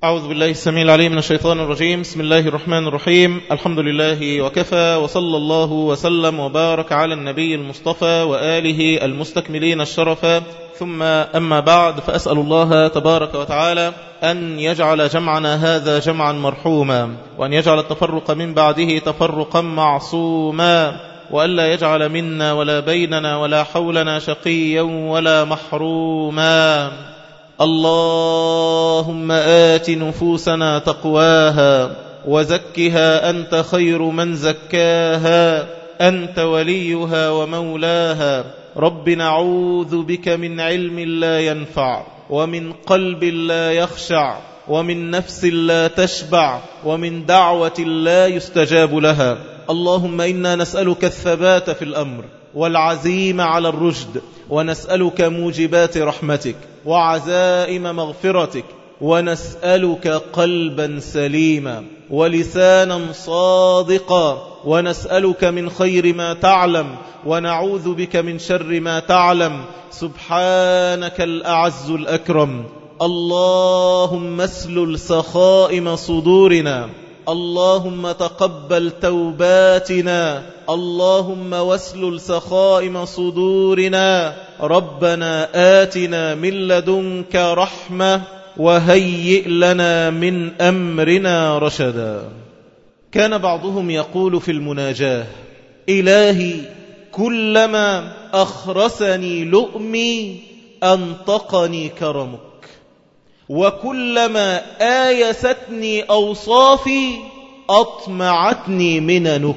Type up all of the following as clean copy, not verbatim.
أعوذ بالله السميع العليم من الشيطان الرجيم. بسم الله الرحمن الرحيم. الحمد لله وكفى، وصلى الله وسلم وبارك على النبي المصطفى وآله المستكملين الشرفا، ثم أما بعد، فأسأل الله تبارك وتعالى أن يجعل جمعنا هذا جمعا مرحوما، وأن يجعل التفرق من بعده تفرقا معصوما، وألا يجعل منا ولا بيننا ولا حولنا شقيا ولا محروما. اللهم آت نفوسنا تقواها وزكها أنت خير من زكاها، أنت وليها ومولاها. رب نعوذ بك من علم لا ينفع، ومن قلب لا يخشع، ومن نفس لا تشبع، ومن دعوة لا يستجاب لها. اللهم إنا نسألك الثبات في الأمر والعزيمة على الرشد، ونسألك موجبات رحمتك وعزائم مغفرتك، ونسألك قلبا سليما ولسانا صادقا، ونسألك من خير ما تعلم، ونعوذ بك من شر ما تعلم. سبحانك الأعز الأكرم. اللهم اسلل سخائم صدورنا، اللهم تقبل توباتنا، اللهم واسلل سخائم صدورنا. ربنا آتنا من لدنك رحمة وهيئ لنا من أمرنا رشدا. كان بعضهم يقول في المناجاة: إلهي كلما أخرسني لؤمي أنطقني كرمك، وكلما آيستني أوصافي أطمعتني مننك.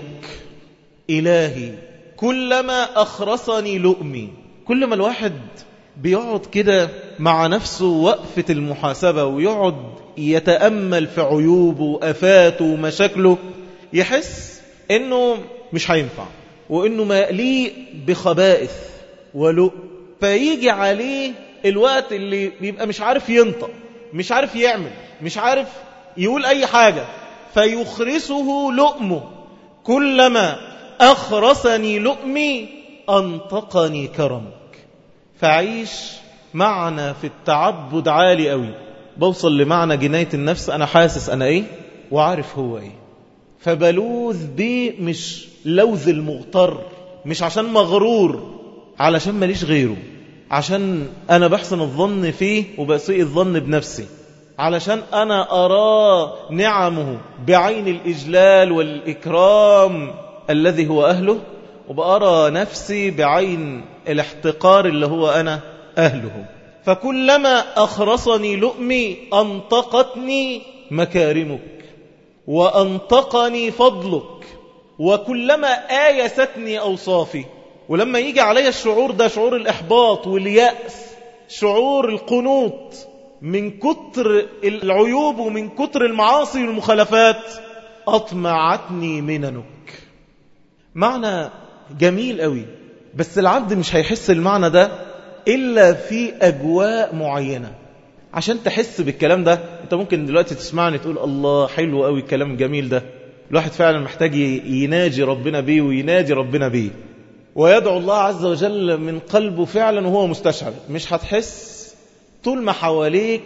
إلهي كلما أخرسني لؤمي. كل ما الواحد بيقعد كده مع نفسه وقفة المحاسبة، ويقعد يتأمل في عيوبه وأفاته ومشاكله، يحس إنه مش هينفع، وإنه مليء بخبائث ولؤم. فيجي عليه الوقت اللي بيبقى مش عارف ينطق، مش عارف يعمل، مش عارف يقول أي حاجة، فيخرسه لؤمه. كلما أخرسني لؤمي أنطقني كرمك. فعيش معنى في التعبد عالي قوي، بوصل لمعنى جناية النفس. أنا حاسس أنا إيه وعارف هو إيه، فبلوذ بيه، مش لوذ المغتر، مش عشان مغرور، علشان ماليش غيره، عشان أنا بحسن الظن فيه وبسيء الظن بنفسي، علشان أنا أرى نعمه بعين الإجلال والإكرام الذي هو أهله، وبأرى نفسي بعين الاحتقار اللي هو أنا أهله. فكلما أخرسني لؤمي أنطقتني مكارمك وأنطقني فضلك، وكلما آيستني أوصافي. ولما يجي علي الشعور ده، شعور الإحباط واليأس، شعور القنوط من كتر العيوب ومن كتر المعاصي والمخالفات، أطمعتني مننك. معنى جميل قوي، بس العبد مش هيحس المعنى ده إلا في أجواء معينة. عشان تحس بالكلام ده، أنت ممكن دلوقتي تسمعني تقول: الله حلو قوي الكلام الجميل ده، الواحد فعلا محتاج يناجي ربنا بيه ويناجي ربنا بيه ويدعو الله عز وجل من قلبه فعلا وهو مستشعر. مش هتحس طول ما حواليك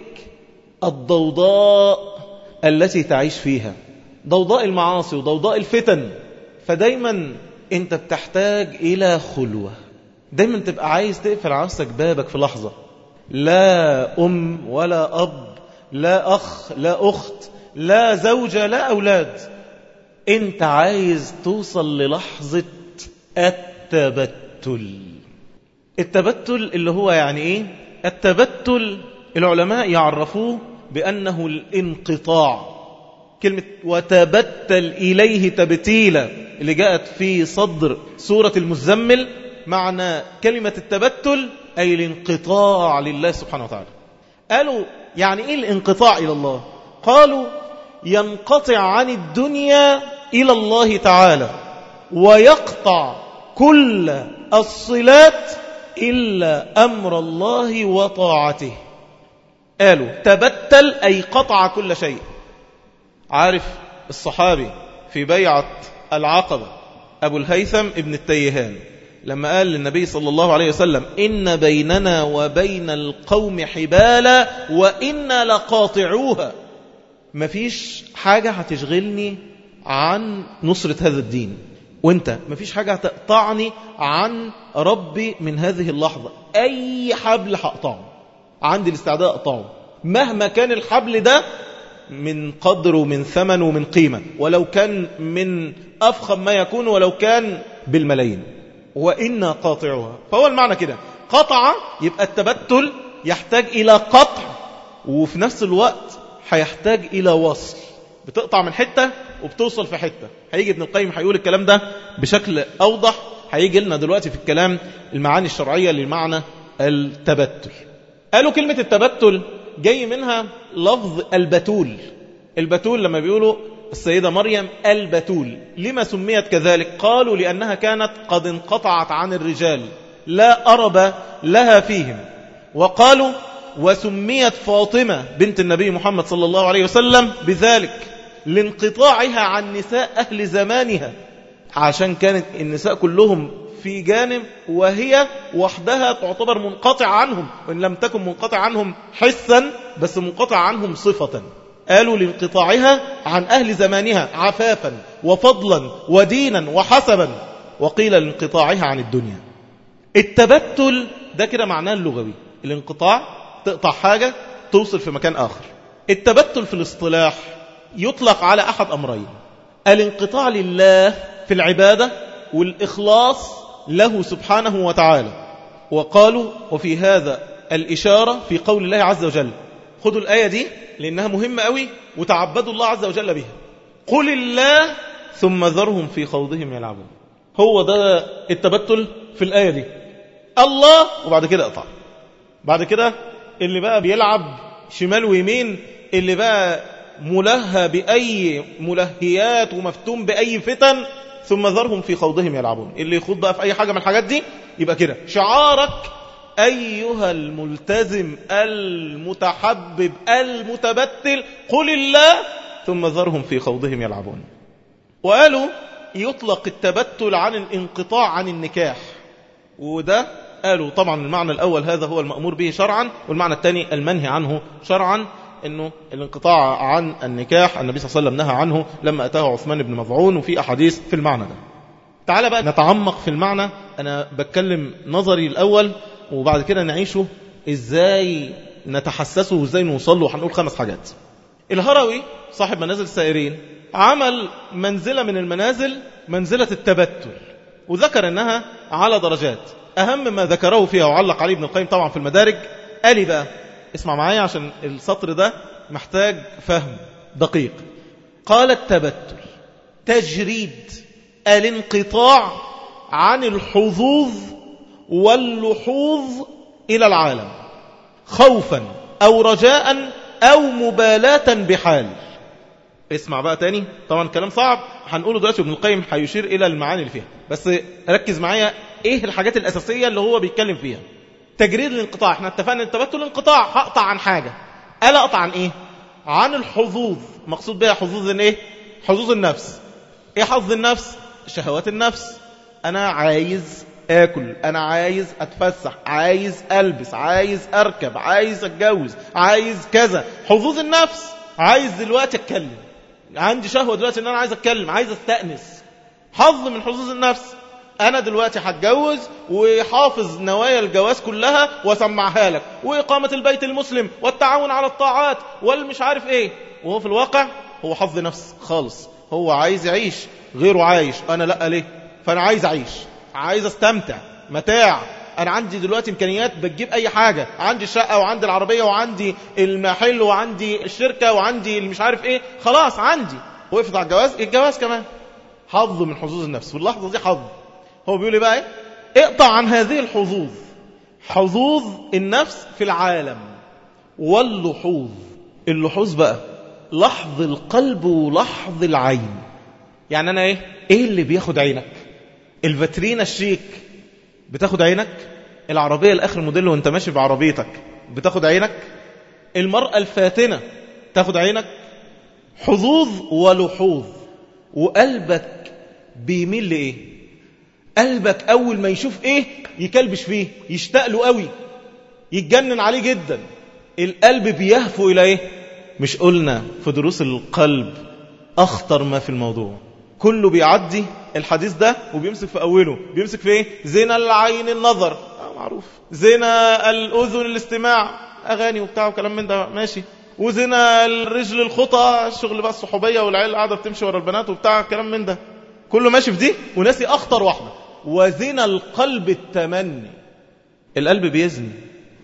الضوضاء التي تعيش فيها، ضوضاء المعاصي وضوضاء الفتن. فدايما انت بتحتاج إلى خلوة، دايما تبقى عايز تقفل على نفسك بابك في لحظة. لا أم ولا أب، لا أخ لا أخت، لا زوجة لا أولاد. انت عايز توصل للحظة التبتل. التبتل اللي هو يعني ايه؟ التبتل العلماء يعرفوه بأنه الانقطاع. كلمة وتبتل إليه تبتيلا اللي جاءت في صدر سورة المزمل، معنى كلمة التبتل أي الانقطاع لله سبحانه وتعالى. قالوا يعني إيه الانقطاع إلى الله؟ قالوا ينقطع عن الدنيا إلى الله تعالى، ويقطع كل الصلات إلا أمر الله وطاعته. قالوا تبتل أي قطع كل شيء. عارف الصحابي في بيعة العقبة أبو الهيثم ابن التيهان لما قال للنبي صلى الله عليه وسلم: إن بيننا وبين القوم حبالا وإنا لقاطعوها. مفيش حاجة هتشغلني عن نصرة هذا الدين، وانت مفيش حاجة هتقطعني عن ربي من هذه اللحظة. أي حبل هقطعه، عندي الاستعداد أقطعه، مهما كان الحبل ده من قدر ومن ثمن ومن قيمة، ولو كان من أفخم ما يكون، ولو كان بالملايين، وإنا قاطعها. فهو المعنى كده، قطع يبقى التبتل يحتاج إلى قطع، وفي نفس الوقت هيحتاج إلى وصل. بتقطع من حتة وبتوصل في حتة. هيجي ابن القيم هيقول الكلام ده بشكل أوضح، هيجي لنا دلوقتي في الكلام المعاني الشرعية للمعنى التبتل. قالوا كلمة التبتل جاي منها لفظ البتول. البتول لما بيقولوا السيدة مريم البتول، لما سميت كذلك؟ قالوا لأنها كانت قد انقطعت عن الرجال، لا أرب لها فيهم. وقالوا وسميت فاطمة بنت النبي محمد صلى الله عليه وسلم بذلك لانقطاعها عن نساء أهل زمانها، عشان كانت النساء كلهم في جانب وهي وحدها تعتبر منقطع عنهم، وإن لم تكن منقطع عنهم حسا بس منقطع عنهم صفة. قالوا لانقطاعها عن أهل زمانها عفافا وفضلا ودينا وحسبا، وقيل لانقطاعها عن الدنيا. التبتل ده كده معناه اللغوي، الانقطاع تقطع حاجة توصل في مكان آخر. التبتل في الاصطلاح يطلق على أحد أمرين: الانقطاع لله في العبادة، والإخلاص له سبحانه وتعالى. وقالوا وفي هذا الإشارة في قول الله عز وجل، خذوا الآية دي لأنها مهمة قوي وتعبدوا الله عز وجل بها: قل الله ثم ذرهم في خوضهم يلعبون. هو ده التبتل في الآية دي، الله وبعد كده اقطع. بعد كده اللي بقى بيلعب شمال ويمين، اللي بقى ملهى بأي ملهيات ومفتون بأي فتن، ثم ذرهم في خوضهم يلعبون. اللي يخوض بقى في أي حاجة من الحاجات دي يبقى كده شعارك أيها الملتزم المتحبب المتبتل: قل الله ثم ذرهم في خوضهم يلعبون. وقالوا يطلق التبتل عن الانقطاع عن النكاح، وده قالوا طبعا المعنى الأول هذا هو المأمور به شرعا، والمعنى الثاني المنهي عنه شرعا، انه الانقطاع عن النكاح النبي صلى الله عليه وسلم نهى عنه لما أتاه عثمان بن مظعون، وفي أحاديث في المعنى ده. تعال بقى نتعمق في المعنى. أنا بتكلم نظري الأول وبعد كده نعيشه إزاي نتحسسه وإزاي نوصله. وهنقول 5 حاجات. الهروي صاحب منازل السائرين عمل منزلة من المنازل، منزلة التبتل، وذكر أنها على درجات. أهم ما ذكره فيها وعلق عليه ابن القيم طبعا في المدارج، قال بقى اسمع معايا عشان السطر ده محتاج فهم دقيق. قال التبتل تجريد الانقطاع عن الحظوظ واللحوظ إلى العالم، خوفا أو رجاء أو مبالاة بحال. اسمع بقى تاني، طبعا كلام صعب هنقوله دلوقتي، ابن القيم هيشير إلى المعاني اللي فيها، بس ركز معايا ايه الحاجات الأساسية اللي هو بيتكلم فيها. تجريد الانقطاع، احنا اتفقنا التبتل انقطاع، هقطع عن حاجة. ألا أقطع عن ايه؟ عن الحظوظ. مقصود بها حظوظ ايه؟ حظوظ النفس. ايه حظ النفس؟ شهوات النفس. انا عايز اكل، انا عايز اتفسح، عايز البس، عايز اركب، عايز اتجوز، عايز كذا. حظوظ النفس. عايز دلوقتي اتكلم، عندي شهوة دلوقتي ان انا عايز اتكلم، عايز استأنس. حظ من حظوظ النفس. انا دلوقتي هتجوز وحافظ نوايا الجواز كلها واسمعها لك، واقامة البيت المسلم والتعاون على الطاعات والمش عارف ايه، وهو في الواقع هو حظ نفس خالص. هو عايز يعيش، غيره عايش، انا لا ليه؟ فانا عايز اعيش، عايز استمتع، متاع. انا عندي دلوقتي امكانيات بتجيب اي حاجة، عندي الشقة وعندي العربية وعندي المحل وعندي الشركة وعندي المش عارف ايه، خلاص عندي. وقفت على الجواز، الجواز كمان حظ من حظوظ النفس، واللحظة دي حظ. هو بيقول لي بقى ايه؟ اقطع عن هذه الحظوظ، حظوظ النفس في العالم، واللحوظ. اللحوظ بقى لحظ القلب ولحظ العين. يعني انا ايه اللي بياخد عينك؟ الفاترينا الشيك بتاخد عينك؟ العربية الاخر موديل وانت ماشي بعربيتك بتاخد عينك؟ المرأة الفاتنة تاخد عينك؟ حظوظ ولحوظ. وقلبك بيميل لإيه؟ قلبك أول ما يشوف إيه يكلبش فيه، يشتاق له قوي، يتجنن عليه جدا. القلب بيهفو إلى إيه؟ مش قلنا في دروس القلب أخطر ما في الموضوع؟ كله بيعدي الحديث ده وبيمسك في أوله، بيمسك في إيه؟ زنا العين النظر، معروف. زنا الأذن الاستماع، أغاني وبتاع وكلام من ده، ماشي. وزنا الرجل الخطى، الشغل بقى الصحوبية والعيال قاعدة بتمشي ورا البنات وبتاع كلام من ده، كله ماشي في دي وناسي أخطر واحدة. وزنا القلب التمني، القلب بيزني،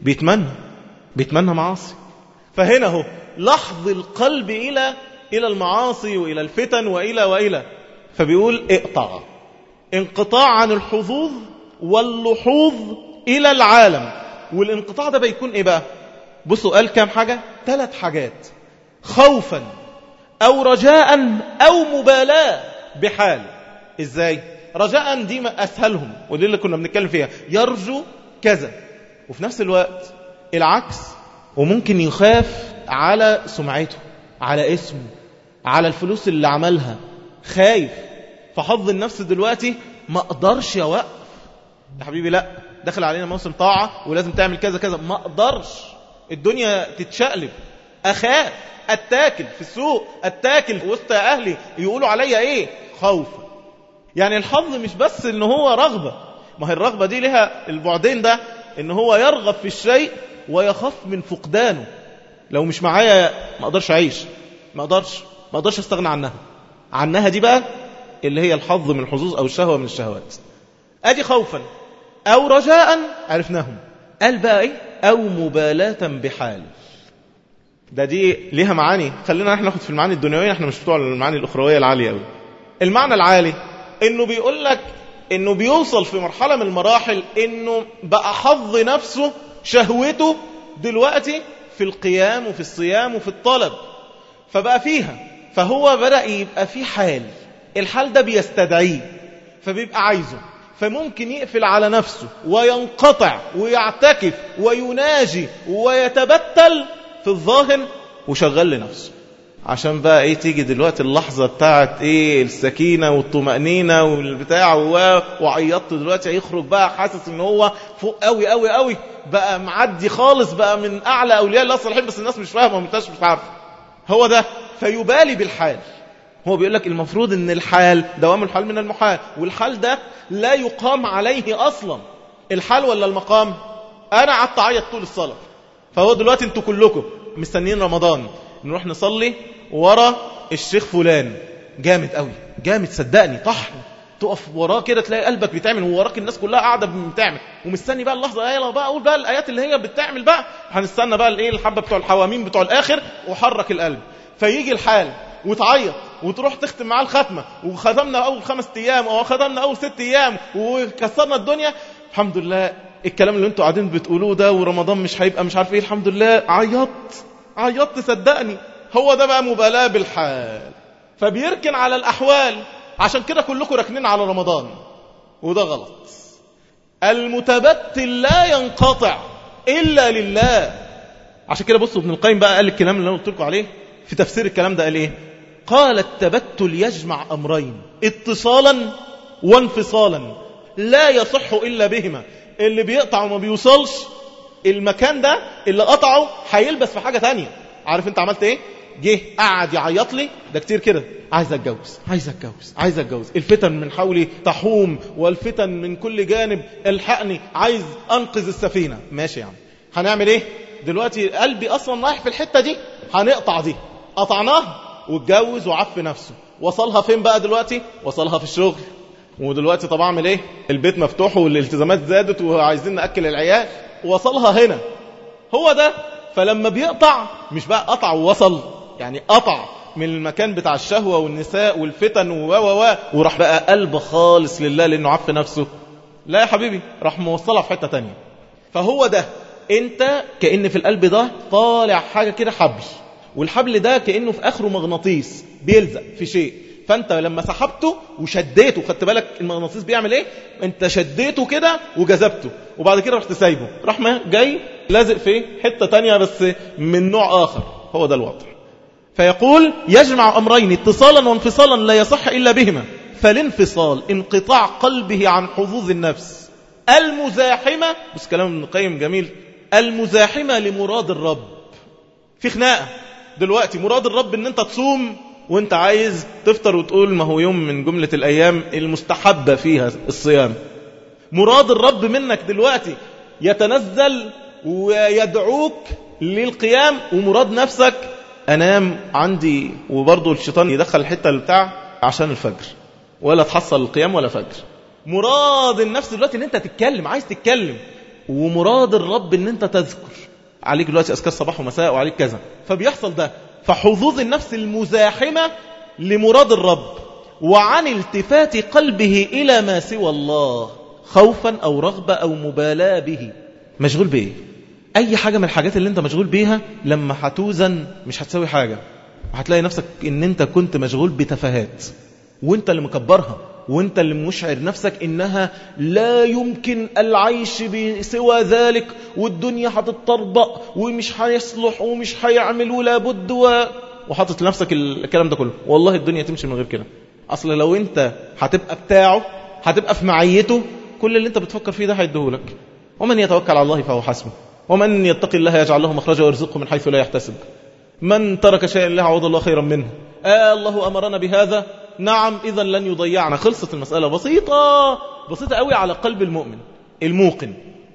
بيتمنى معاصي. فهنا هو لحظ القلب إلى المعاصي وإلى الفتن وإلى فبيقول اقطع، انقطاع عن الحظوظ واللحوظ إلى العالم. والانقطاع ده بيكون إيه بقى؟ بصوا قال كام حاجة؟ 3 حاجات: خوفا أو رجاء أو مبالاة بحال. إزاي؟ رجاء دي أسهلهم ودي اللي كنا بنتكلم فيها، يرجو كذا، وفي نفس الوقت العكس، وممكن يخاف على سمعته، على اسمه، على الفلوس اللي عملها، خايف. فحظ النفس دلوقتي ما اقدرش يوقف يا حبيبي، لا دخل علينا موسم طاعة ولازم تعمل كذا كذا، ما اقدرش، الدنيا تتشقلب، اخاف، اتاكل في السوق، اتاكل وسط اهلي يقولوا عليا ايه، خوفا. يعني الحظ مش بس ان هو رغبة، ما هي الرغبة دي لها البعدين ده، ان هو يرغب في الشيء ويخاف من فقدانه. لو مش معايا ما اقدرش اعيش، ما اقدرش استغنى عنها دي بقى اللي هي الحظ من الحظوظ او الشهوة من الشهوات. ادي خوفا او رجاء عرفناهم. قال بقى ايه؟ او مبالاة بحال. دي ليها معاني، خلينا احنا ناخد في المعاني الدنيوية، احنا مش بتوع المعاني الاخروية العالية قوي. المعنى العالي انه بيقول لك انه بيوصل في مرحلة من المراحل انه بقى حظ نفسه شهوته دلوقتي في القيام وفي الصيام وفي الطلب، فبقى فيها، فهو بدأ يبقى في حال، الحال ده بيستدعيه فبيبقى عايزه، فممكن يقفل على نفسه وينقطع ويعتكف ويناجي ويتبتل في الظاهر وشغل لنفسه، عشان بقى ايه تيجي دلوقتي اللحظة بتاعت ايه السكينة والطمأنينة والبتاع، وعيطت دلوقتي هيخرج بقى حاسس ان هو فوق قوي قوي قوي، بقى معدي خالص، بقى من اعلى اولياء الله الصالحين، بس الناس مش فاهمه ومش عارفه هو ده. فيبالي بالحال. هو بيقول لك المفروض ان الحال دوام الحال من المحال، والحال ده لا يقام عليه اصلا. الحال ولا المقام؟ انا قعدت اعيط طول الصلاة، فهو دلوقتي انتوا كلكم مستنيين رمضان نروح نصلي ورا الشيخ فلان، جامد قوي، جامد صدقني، طحن، تقف وراه كده تلاقي قلبك بيتعمل، ووراك الناس كلها قاعده بتعمل، ومستني بقى اللحظه، يلا بقى اقول بقى الايات اللي هي بتعمل بقى، هنستنى بقى الايه الحبه بتوع الحواميم بتوع الاخر، وحرك القلب. فيجي الحال وتعيط وتروح تختم معاه الختمه، وختمنا اول 5 ايام او ختمنا اول 6 ايام وكسرنا الدنيا، الحمد لله الكلام اللي انتوا قاعدين بتقولوه ده، ورمضان مش هيبقى مش عارف ايه، الحمد لله عيطت صدقني. هو ده بقى مبالاة بالحال، فبيركن على الأحوال. عشان كده كلكم راكنين على رمضان، وده غلط. المتبتل لا ينقطع إلا لله. عشان كده بصوا ابن القيم بقى قال الكلام اللي انا قلت لكم عليه في تفسير الكلام ده، قال ايه؟ قال التبتل يجمع أمرين، اتصالا وانفصالا، لا يصح إلا بهما. اللي بيقطع وما بيوصلش المكان ده، اللي قطعه هيلبس في حاجة تانية. عارف انت عملت ايه؟ جه قعد يعيط لي ده كتير كده، عايز اتجوز، الفتن من حولي تحوم، والفتن من كل جانب الحقني، عايز انقذ السفينة. ماشي يا عم، هنعمل ايه دلوقتي؟ قلبي اصلا رايح في الحتة دي، هنقطع دي، قطعناها واتجوز وعف نفسه. وصلها فين بقى دلوقتي؟ وصلها في الشغل، ودلوقتي طبعا اعمل ايه؟ البيت مفتوح والالتزامات زادت وعايزين نأكل العيال، وصلها هنا. هو ده. فلما بيقطع مش بقى قطع ووصل، يعني قطع من المكان بتاع الشهوة والنساء والفتن وراح بقى قلب خالص لله لأنه عف نفسه. لا يا حبيبي، راح موصلها في حتة تانية. فهو ده، انت كأن في القلب ده طالع حاجة كده حبل، والحبل ده كأنه في آخره مغناطيس بيلزق في شيء، فانت لما سحبته وشديته، خدت بالك المغناطيس بيعمل ايه؟ انت شديته كده وجذبته، وبعد كده رحت سايبه، راح ما جاي لازق في حتة تانية بس من نوع آخر. هو ده الوضع. فيقول يجمع أمرين اتصالا وانفصالا لا يصح إلا بهما. فالانفصال انقطاع قلبه عن حظوظ النفس المزاحمة، بس كلام ابن القيم جميل، المزاحمة لمراد الرب. في خناقة دلوقتي مراد الرب ان انت تصوم وانت عايز تفطر وتقول ما هو يوم من جملة الايام المستحبة فيها الصيام. مراد الرب منك دلوقتي يتنزل ويدعوك للقيام، ومراد نفسك انام عندي، وبرضه الشيطان يدخل الحتة بتاع عشان الفجر ولا تحصل القيام ولا فجر. مراد النفس دلوقتي ان انت تتكلم، عايز تتكلم، ومراد الرب ان انت تذكر. عليك دلوقتي اذكار صباح ومساء وعليك كذا، فبيحصل ده. فحظوظ النفس المزاحمة لمراد الرب وعن التفات قلبه إلى ما سوى الله خوفا أو رغبة أو مبالاة به. مشغول بإيه؟ أي حاجة من الحاجات اللي أنت مشغول بيها لما هتوزن مش هتسوي حاجة، هتلاقي نفسك إن أنت كنت مشغول بتفاهات، وأنت اللي مكبرها، وأنت اللي مشعر نفسك إنها لا يمكن العيش بسوى ذلك، والدنيا هتتطربق ومش هيصلح ومش هيعمل ولا بد، وحاطط لنفسك الكلام ده كله. والله الدنيا تمشي من غير كده. أصل لو أنت هتبقى بتاعه، هتبقى في معيته، كل اللي أنت بتفكر فيه ده هيديهولك. ومن يتوكل على الله فهو حسبه، ومن يتقي الله يجعل له مخرجا ويرزقه من حيث لا يحتسب. من ترك شيئا لله عوض الله خيرا منه. الله أمرنا بهذا، نعم، إذا لن يضيعنا. خلصت المسألة. بسيطة قوي على قلب المؤمن الموقن،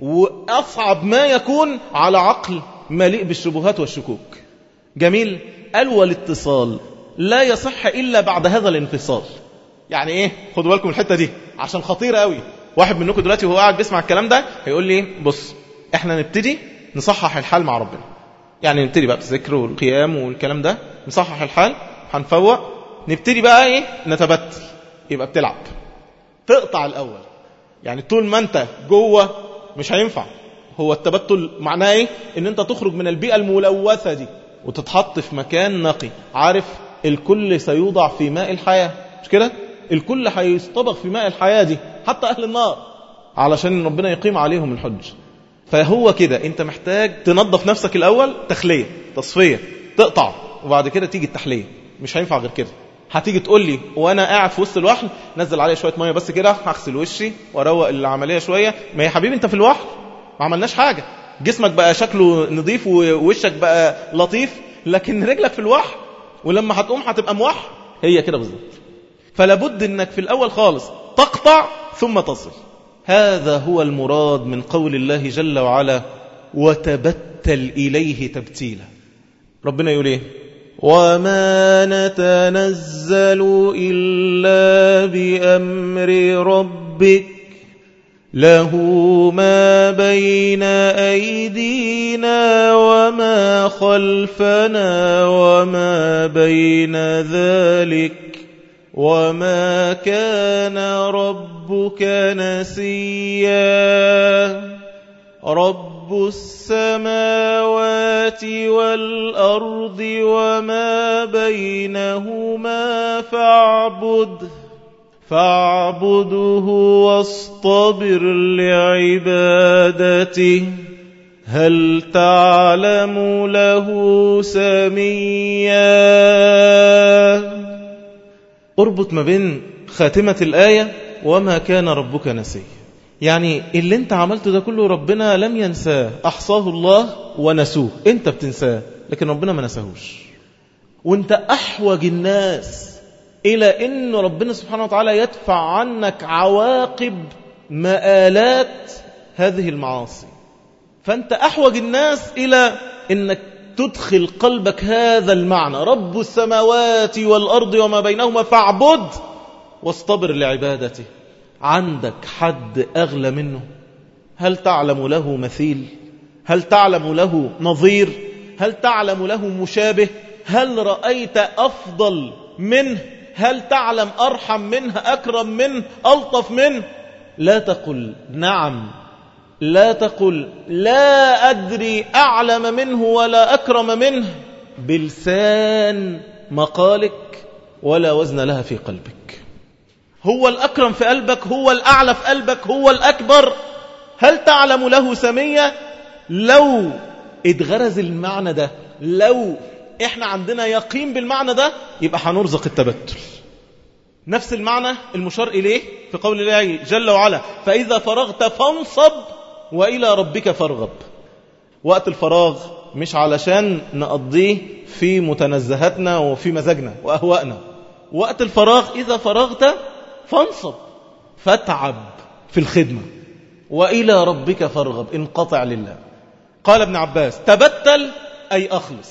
وأصعب ما يكون على عقل مليء بالشبهات والشكوك. جميل. قال والاتصال لا يصح إلا بعد هذا الانفصال. يعني إيه؟ خدوا بالكم الحتة دي عشان خطيرة قوي. واحد منكم دلوقتي وهو قاعد بيسمع الكلام ده هيقول لي بص، احنا نبتدي نصحح الحال مع ربنا. يعني نبتدي بقى بالذكر والقيام والكلام ده، نصحح الحال، هنفوق، نبتدي بقى ايه، نتبتل. يبقى بتلعب، تقطع الاول. يعني طول ما انت جوه مش هينفع. هو التبتل معناه ايه؟ ان انت تخرج من البيئة الملوثة دي وتتحط في مكان نقي. عارف الكل سيوضع في ماء الحياة، مش كده؟ الكل هيصطبغ في ماء الحياة دي، حتى اهل النار، علشان ربنا يقيم عليهم الحج. فهو كده انت محتاج تنظف نفسك الاول، تخلية، تصفية، تقطع، وبعد كده تيجي التحلية. مش هينفع غير كده. هتيجي تقول لي وانا قاعد في وسط الوحل نزل عليا شويه ميه بس كده، هغسل وشي واروق العمليه شويه. ما يا حبيبي انت في الوحل ما عملناش حاجه، جسمك بقى شكله نظيف ووشك بقى لطيف، لكن رجلك في الوحل، ولما هتقوم هتبقى موحل. هي كده بالظبط. فلا بد انك في الاول خالص تقطع ثم تصل. هذا هو المراد من قول الله جل وعلا وتبتل إليه تبتيلا. ربنا يقول ايه؟ وما نتنزل إلا بأمر ربك له ما بين أيدينا وما خلفنا وما بين ذلك وما كان ربك نسيا. رب السماوات والأرض وما بينهما فاعبده واصطبر لعبادته هل تعلم له سميا. اربط ما بين خاتمة الآية وما كان ربك نسيا. يعني اللي انت عملته ده كله ربنا لم ينساه، أحصاه الله ونسوه. انت بتنساه لكن ربنا ما نساهوش. وانت أحوج الناس إلى أن ربنا سبحانه وتعالى يدفع عنك عواقب مآلات هذه المعاصي. فانت أحوج الناس إلى أنك تدخل قلبك هذا المعنى، رب السماوات والأرض وما بينهما فاعبد واصطبر لعبادته. عندك حد أغلى منه؟ هل تعلم له مثيل؟ هل تعلم له نظير؟ هل تعلم له مشابه؟ هل رأيت أفضل منه؟ هل تعلم أرحم منه، أكرم منه، ألطف منه؟ لا تقل نعم، لا تقل لا أدري أعلم منه ولا أكرم منه بلسان مقالك ولا وزن لها في قلبك. هو الأكرم في قلبك، هو الأعلى في قلبك، هو الأكبر. هل تعلم له سمية؟ لو اتغرز المعنى ده، لو احنا عندنا يقين بالمعنى ده، يبقى هنرزق التبتل. نفس المعنى المشار إليه في قول الله جل وعلا فإذا فرغت فانصب وإلى ربك فارغب. وقت الفراغ مش علشان نقضيه في متنزهاتنا وفي مزاجنا وأهوائنا. وقت الفراغ إذا فرغت فانصب فاتعب في الخدمة، وإلى ربك فارغب، انقطع لله. قال ابن عباس تبتل أي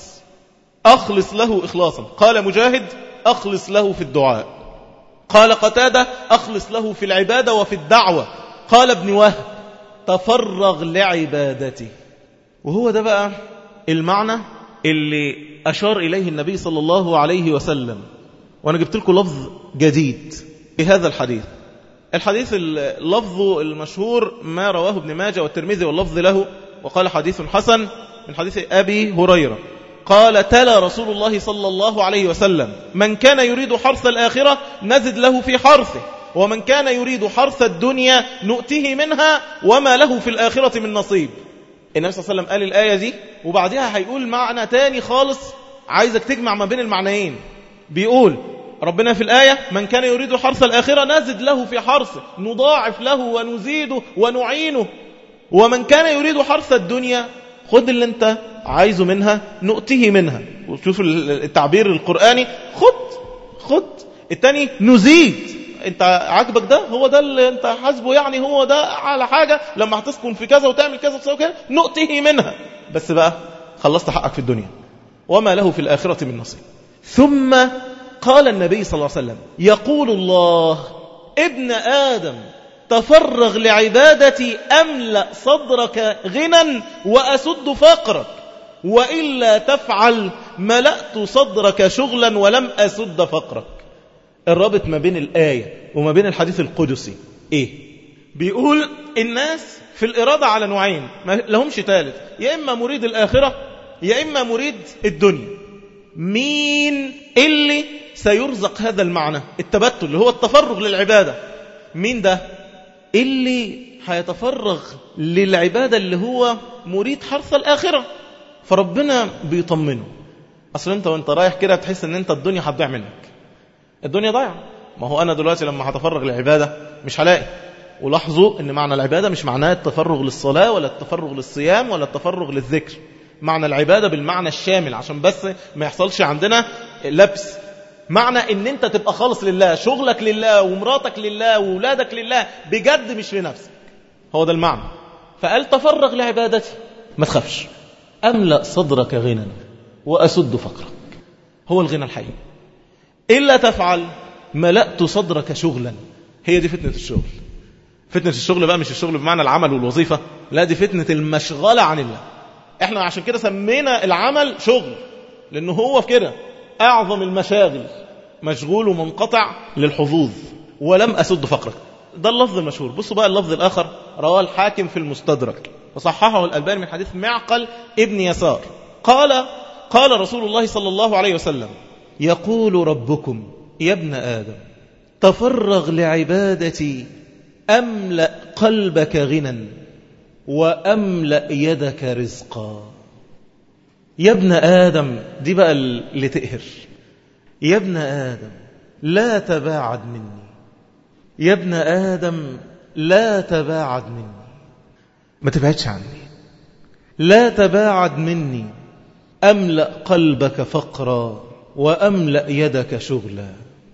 أخلص له إخلاصا. قال مجاهد أخلص له في الدعاء. قال قتادة أخلص له في العبادة وفي الدعوة. قال ابن وهب تفرغ لعبادته. وهو ده بقى المعنى اللي أشار إليه النبي صلى الله عليه وسلم. وأنا جبت لكم لفظ جديد في هذا الحديث. الحديث اللفظ المشهور ما رواه ابن ماجه والترمذي واللفظ له، وقال حديث حسن من حديث أبي هريرة قال تلا رسول الله صلى الله عليه وسلم من كان يريد حرث الآخرة نزد له في حرثه، ومن كان يريد حرث الدنيا نؤته منها وما له في الآخرة من نصيب. النبي صلى الله عليه وسلم قال الآية دي وبعدها هيقول معنى تاني خالص، عايزك تجمع ما بين المعنيين. بيقول ربنا في الآية من كان يريد حرث الآخرة نزد له في حرثه، نضاعف له ونزيده ونعينه. ومن كان يريد حرث الدنيا خد اللي انت عايزه منها نؤته منها. وشوف التعبير القرآني، خد التاني نزيد. انت عاجبك ده، هو ده اللي انت حاسبه، يعني هو ده على حاجة لما هتسكن في كذا وتعمل كذا وتسوي كذا نؤته منها، بس بقى خلصت حقك في الدنيا وما له في الآخرة من نصيب. ثم قال النبي صلى الله عليه وسلم يقول الله ابن آدم تفرغ لعبادتي أملأ صدرك غنى وأسد فقرك، وإلا تفعل ملأت صدرك شغلا ولم أسد فقرك. الرابط ما بين الآية وما بين الحديث القدسي إيه؟ بيقول الناس في الإرادة على نوعين ما لهمش ثالث، يا إما مريد الآخرة يا إما مريد الدنيا. مين اللي سيرزق هذا المعنى التبتل اللي هو التفرغ للعبادة؟ مين ده اللي هيتفرغ للعبادة اللي هو مريد حرث الآخرة؟ فربنا بيطمنه. أصلا انت وانت رايح كده تحس ان انت الدنيا هتضيع منك، الدنيا ضايعة. ما هو أنا دلوقتي لما هتفرغ للعبادة مش هلاقي. ولاحظوا ان معنى العبادة مش معناه التفرغ للصلاة ولا التفرغ للصيام ولا التفرغ للذكر. معنى العبادة بالمعنى الشامل عشان بس ما يحصلش عندنا لبس. معنى ان انت تبقى خالص لله، شغلك لله ومراتك لله وولادك لله بجد مش لنفسك، هو ده المعنى. فقال تفرغ لعبادتي، ما تخافش، أملأ صدرك غنى وأسد فقرك، هو الغنى الحقيقي. إلا تفعل ملأت صدرك شغلا. هي دي فتنة الشغل. فتنة الشغل بقى مش الشغل بمعنى العمل والوظيفة، لا، دي فتنة المشغلة عن الله. احنا عشان كده سمينا العمل شغل، لأنه هو في كده أعظم المشاغل، مشغول ومنقطع للحظوظ. ولم أسد فقرك، ده اللفظ المشهور. بصوا بقى اللفظ الآخر رواه الحاكم في المستدرك وصححه الألباني من حديث معقل ابن يسار قال رسول الله صلى الله عليه وسلم يقول ربكم يا ابن آدم تفرغ لعبادتي أملأ قلبك غنى وأملأ يدك رزقا. يا ابن آدم دي بقى اللي تقهر. يا ابن آدم لا تباعد مني، يا ابن آدم لا تباعد مني، ما تبعدش عني، لا تباعد مني، أملأ قلبك فقرا وأملأ يدك شغلا.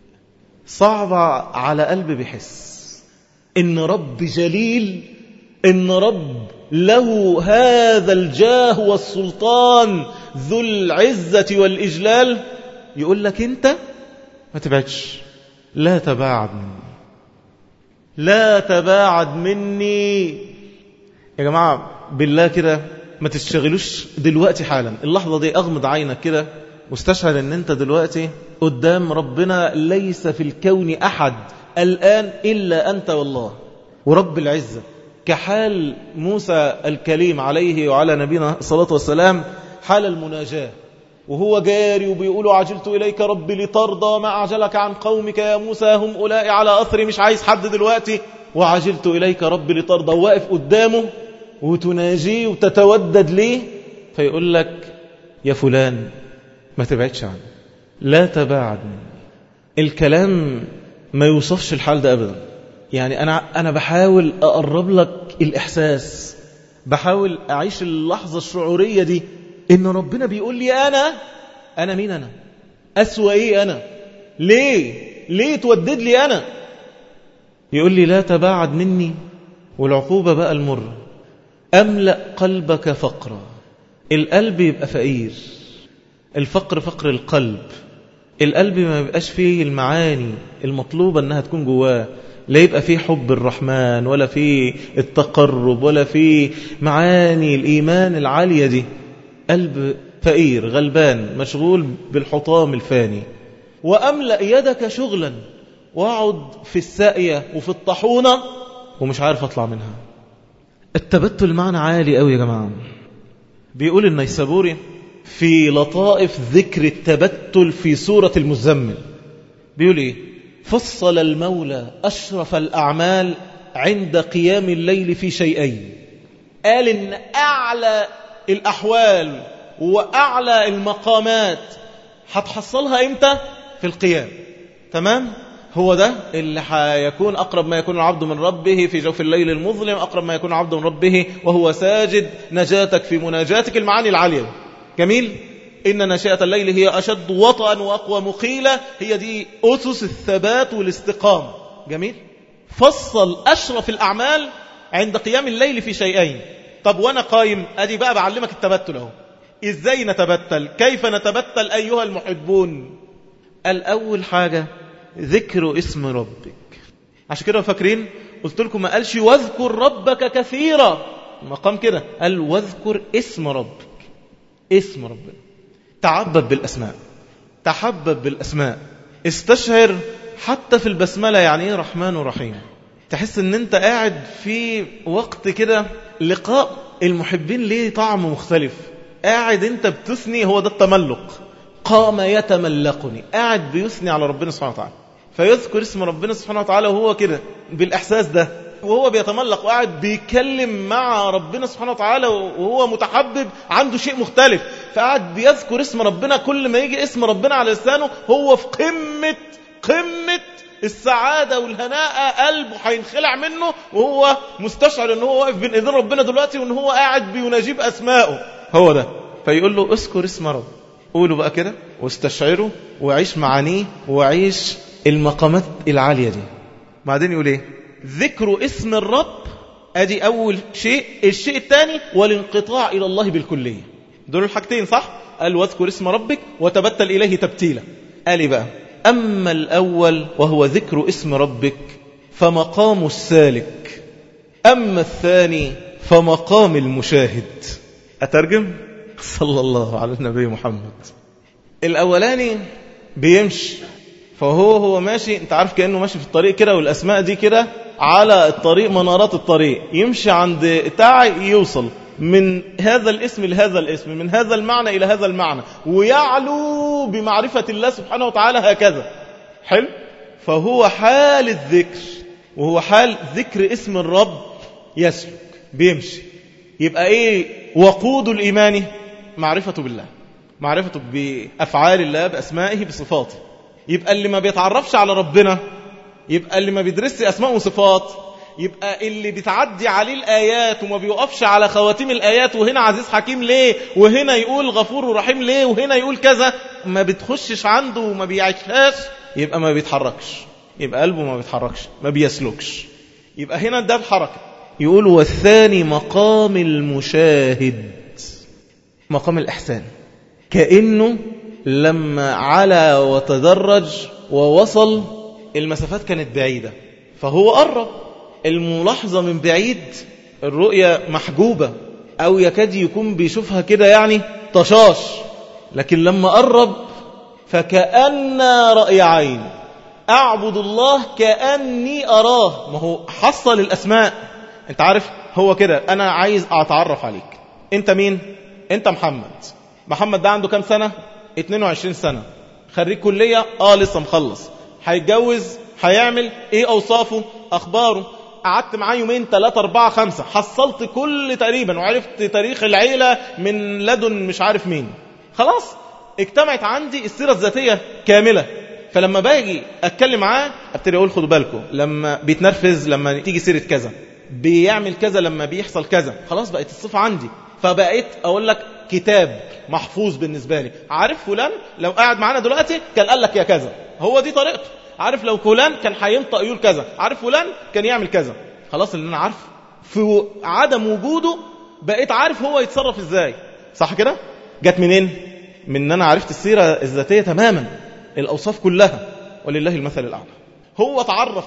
صعب على قلب بحس إن رب جليل، إن رب له هذا الجاه والسلطان ذو العزة والإجلال يقول لك أنت ما تبعدش، لا تباعد مني، لا تباعد مني. يا جماعة بالله كده ما تشتغلوش دلوقتي حالا، اللحظة دي أغمض عينك كده واستشعر أن أنت دلوقتي قدام ربنا، ليس في الكون أحد الآن إلا أنت والله ورب العزة. كحال موسى الكليم عليه وعلى نبينا الصلاة والسلام حال المناجاة وهو جاري وبيقولوا عجلت إليك ربي لترضى ما أعجلك عن قومك يا موسى هم أولئك على أثري، مش عايز حد دلوقتي، وعجلت إليك ربي لترضى، واقف قدامه وتناجيه وتتودد ليه، فيقول لك يا فلان ما تبعدش عني، لا تباعد مني. الكلام ما يوصفش الحال ده أبدا. يعني أنا بحاول أقرب لك الإحساس، بحاول أعيش اللحظة الشعورية دي إن ربنا بيقول لي أنا مين؟ أنا أسوأ إيه؟ أنا ليه تودد لي؟ أنا يقول لي لا تباعد مني. والعقوبة بقى المرة، أملأ قلبك فقرا. القلب يبقى فقير، الفقر فقر القلب. القلب ما يبقاش فيه المعاني المطلوبة أنها تكون جواه، لا يبقى فيه حب الرحمن ولا فيه التقرب ولا فيه معاني الإيمان العالية دي. قلب فقير غلبان مشغول بالحطام الفاني. وأملأ يدك شغلا، واقعد في الساقية وفي الطحونة ومش عارف أطلع منها. التبتل معنى عالي قوي يا جماعة. بيقول النيسابوري في لطائف ذكر التبتل في سورة المزمل، بيقول إيه؟ فصل المولى أشرف الأعمال عند قيام الليل في شيئين. قال إن أعلى الأحوال وأعلى المقامات هتحصلها إمتى؟ في القيام. تمام؟ هو ده اللي هيكون أقرب ما يكون العبد من ربه في جوف الليل المظلم، أقرب ما يكون العبد من ربه وهو ساجد، نجاتك في مناجاتك، المعاني العالية. جميل؟ إن ناشئة الليل هي أشد وطئا وأقوى مقيلة، هي دي أسس الثبات والاستقامة. جميل؟ فصل أشرف الأعمال عند قيام الليل في شيئين. طب وأنا قايم أدي بقى بعلمك التبتل أهو. إزاي نتبتل؟ كيف نتبتل أيها المحبون؟ الأول حاجة ذكر اسم ربك. عشان كده فاكرين قلت لكم ما قالش واذكر ربك كثيرا، مقام كده قال واذكر اسم ربك. اسم ربنا، تعبد بالأسماء، تحبب بالأسماء، استشعر حتى في البسملة يعني ايه رحمن ورحيم. تحس ان انت قاعد في وقت كده لقاء المحبين، ليه طعم مختلف. قاعد انت بتثني، هو ده التملق. قام يتملقني، قاعد بيثني على ربنا سبحانه وتعالى، فيذكر اسم ربنا سبحانه وتعالى وهو كده بالإحساس ده، وهو بيتملق وقاعد بيكلم مع ربنا سبحانه وتعالى وهو متحبب عنده شيء مختلف، فقاعد بيذكر اسم ربنا. كل ما يجي اسم ربنا على لسانه هو في قمة السعادة والهناء، قلبه هينخلع منه وهو مستشعر ان هو واقف بين ايدين ربنا دلوقتي وان هو قاعد بيناجيه بأسمائه. هو ده. فيقول له اذكر اسم رب، قولوا بقى كده واستشعروا وعيش معانيه وعيش المقامات العالية دي. بعدين يقول ايه؟ ذكر اسم الرب، ادي اول شيء. الشيء الثاني والانقطاع الى الله بالكلية. دول الحاجتين صح؟ قال واذكر اسم ربك وتبتل اليه تبتيلا. قال ايه بقى؟ اما الاول وهو ذكر اسم ربك فمقام السالك، اما الثاني فمقام المشاهد. اترجم؟ صلى الله على النبي محمد. الاولاني بيمشي، فهو ماشي، انت عارف كأنه ماشي في الطريق كده، والأسماء دي كده على الطريق، منارات الطريق، يمشي عند يوصل من هذا الاسم لهذا الاسم، من هذا المعنى إلى هذا المعنى، ويعلو بمعرفة الله سبحانه وتعالى هكذا. حلو؟ فهو حال الذكر، وهو حال ذكر اسم الرب يسلك بيمشي. يبقى ايه وقود الإيمان؟ معرفة بالله، معرفة بأفعال الله، بأسمائه، بصفاته. يبقى اللي ما بيتعرفش على ربنا، يبقى اللي ما بيدرسش أسماء وصفات، يبقى اللي بتعدي عليه الآيات وما بيوقفش على خواتيم الآيات، وهنا عزيز حكيم ليه، وهنا يقول غفور ورحيم ليه، وهنا يقول كذا، ما بتخشش عنده وما بيعيشهاش، يبقى ما بيتحركش، يبقى قلبه ما بيتحركش، ما بيسلكش. يبقى هنا ده الحركة. يقول والثاني مقام المشاهد، مقام الإحسان. كأنه لما علا وتدرج ووصل، المسافات كانت بعيدة فهو قرب. الملاحظة من بعيد الرؤية محجوبة، أو يكاد يكون بيشوفها كده يعني طشاش، لكن لما قرب فكأن رأي عين، أعبد الله كأني أراه. ما هو حصل الأسماء. أنت عارف هو كده، أنا عايز أتعرف عليك. أنت مين؟ أنت محمد ده عنده كام سنة؟ 22 سنة، خريج كلية، لسه مخلص، هيتجوز، هيعمل ايه، اوصافه، اخباره. قعدت معاه يومين 3 4 5، حصلت كل تقريبا، وعرفت تاريخ العيلة من لدن مش عارف مين. خلاص اجتمعت عندي السيرة الذاتية كاملة. فلما باجي اتكلم معاه ابتدي اقول خدوا بالكم، لما بيتنرفز لما تيجي سيرة كذا، بيعمل كذا لما بيحصل كذا، خلاص بقت الصفة عندي. فبقيت اقول لك كتاب محفوظ بالنسبة لي. عارف فلان لو قاعد معانا دلوقتي كان قال لك يا كذا، هو دي طريقته. عارف لو فلان كان هينطق يقول كذا، عارف فلان كان يعمل كذا. خلاص اللي أنا عارفه في عدم وجوده بقيت عارف هو يتصرف إزاي. صح كده؟ جت منين؟ من أن أنا عرفت السيرة الذاتية تماما، الأوصاف كلها، ولله المثل الأعلى. هو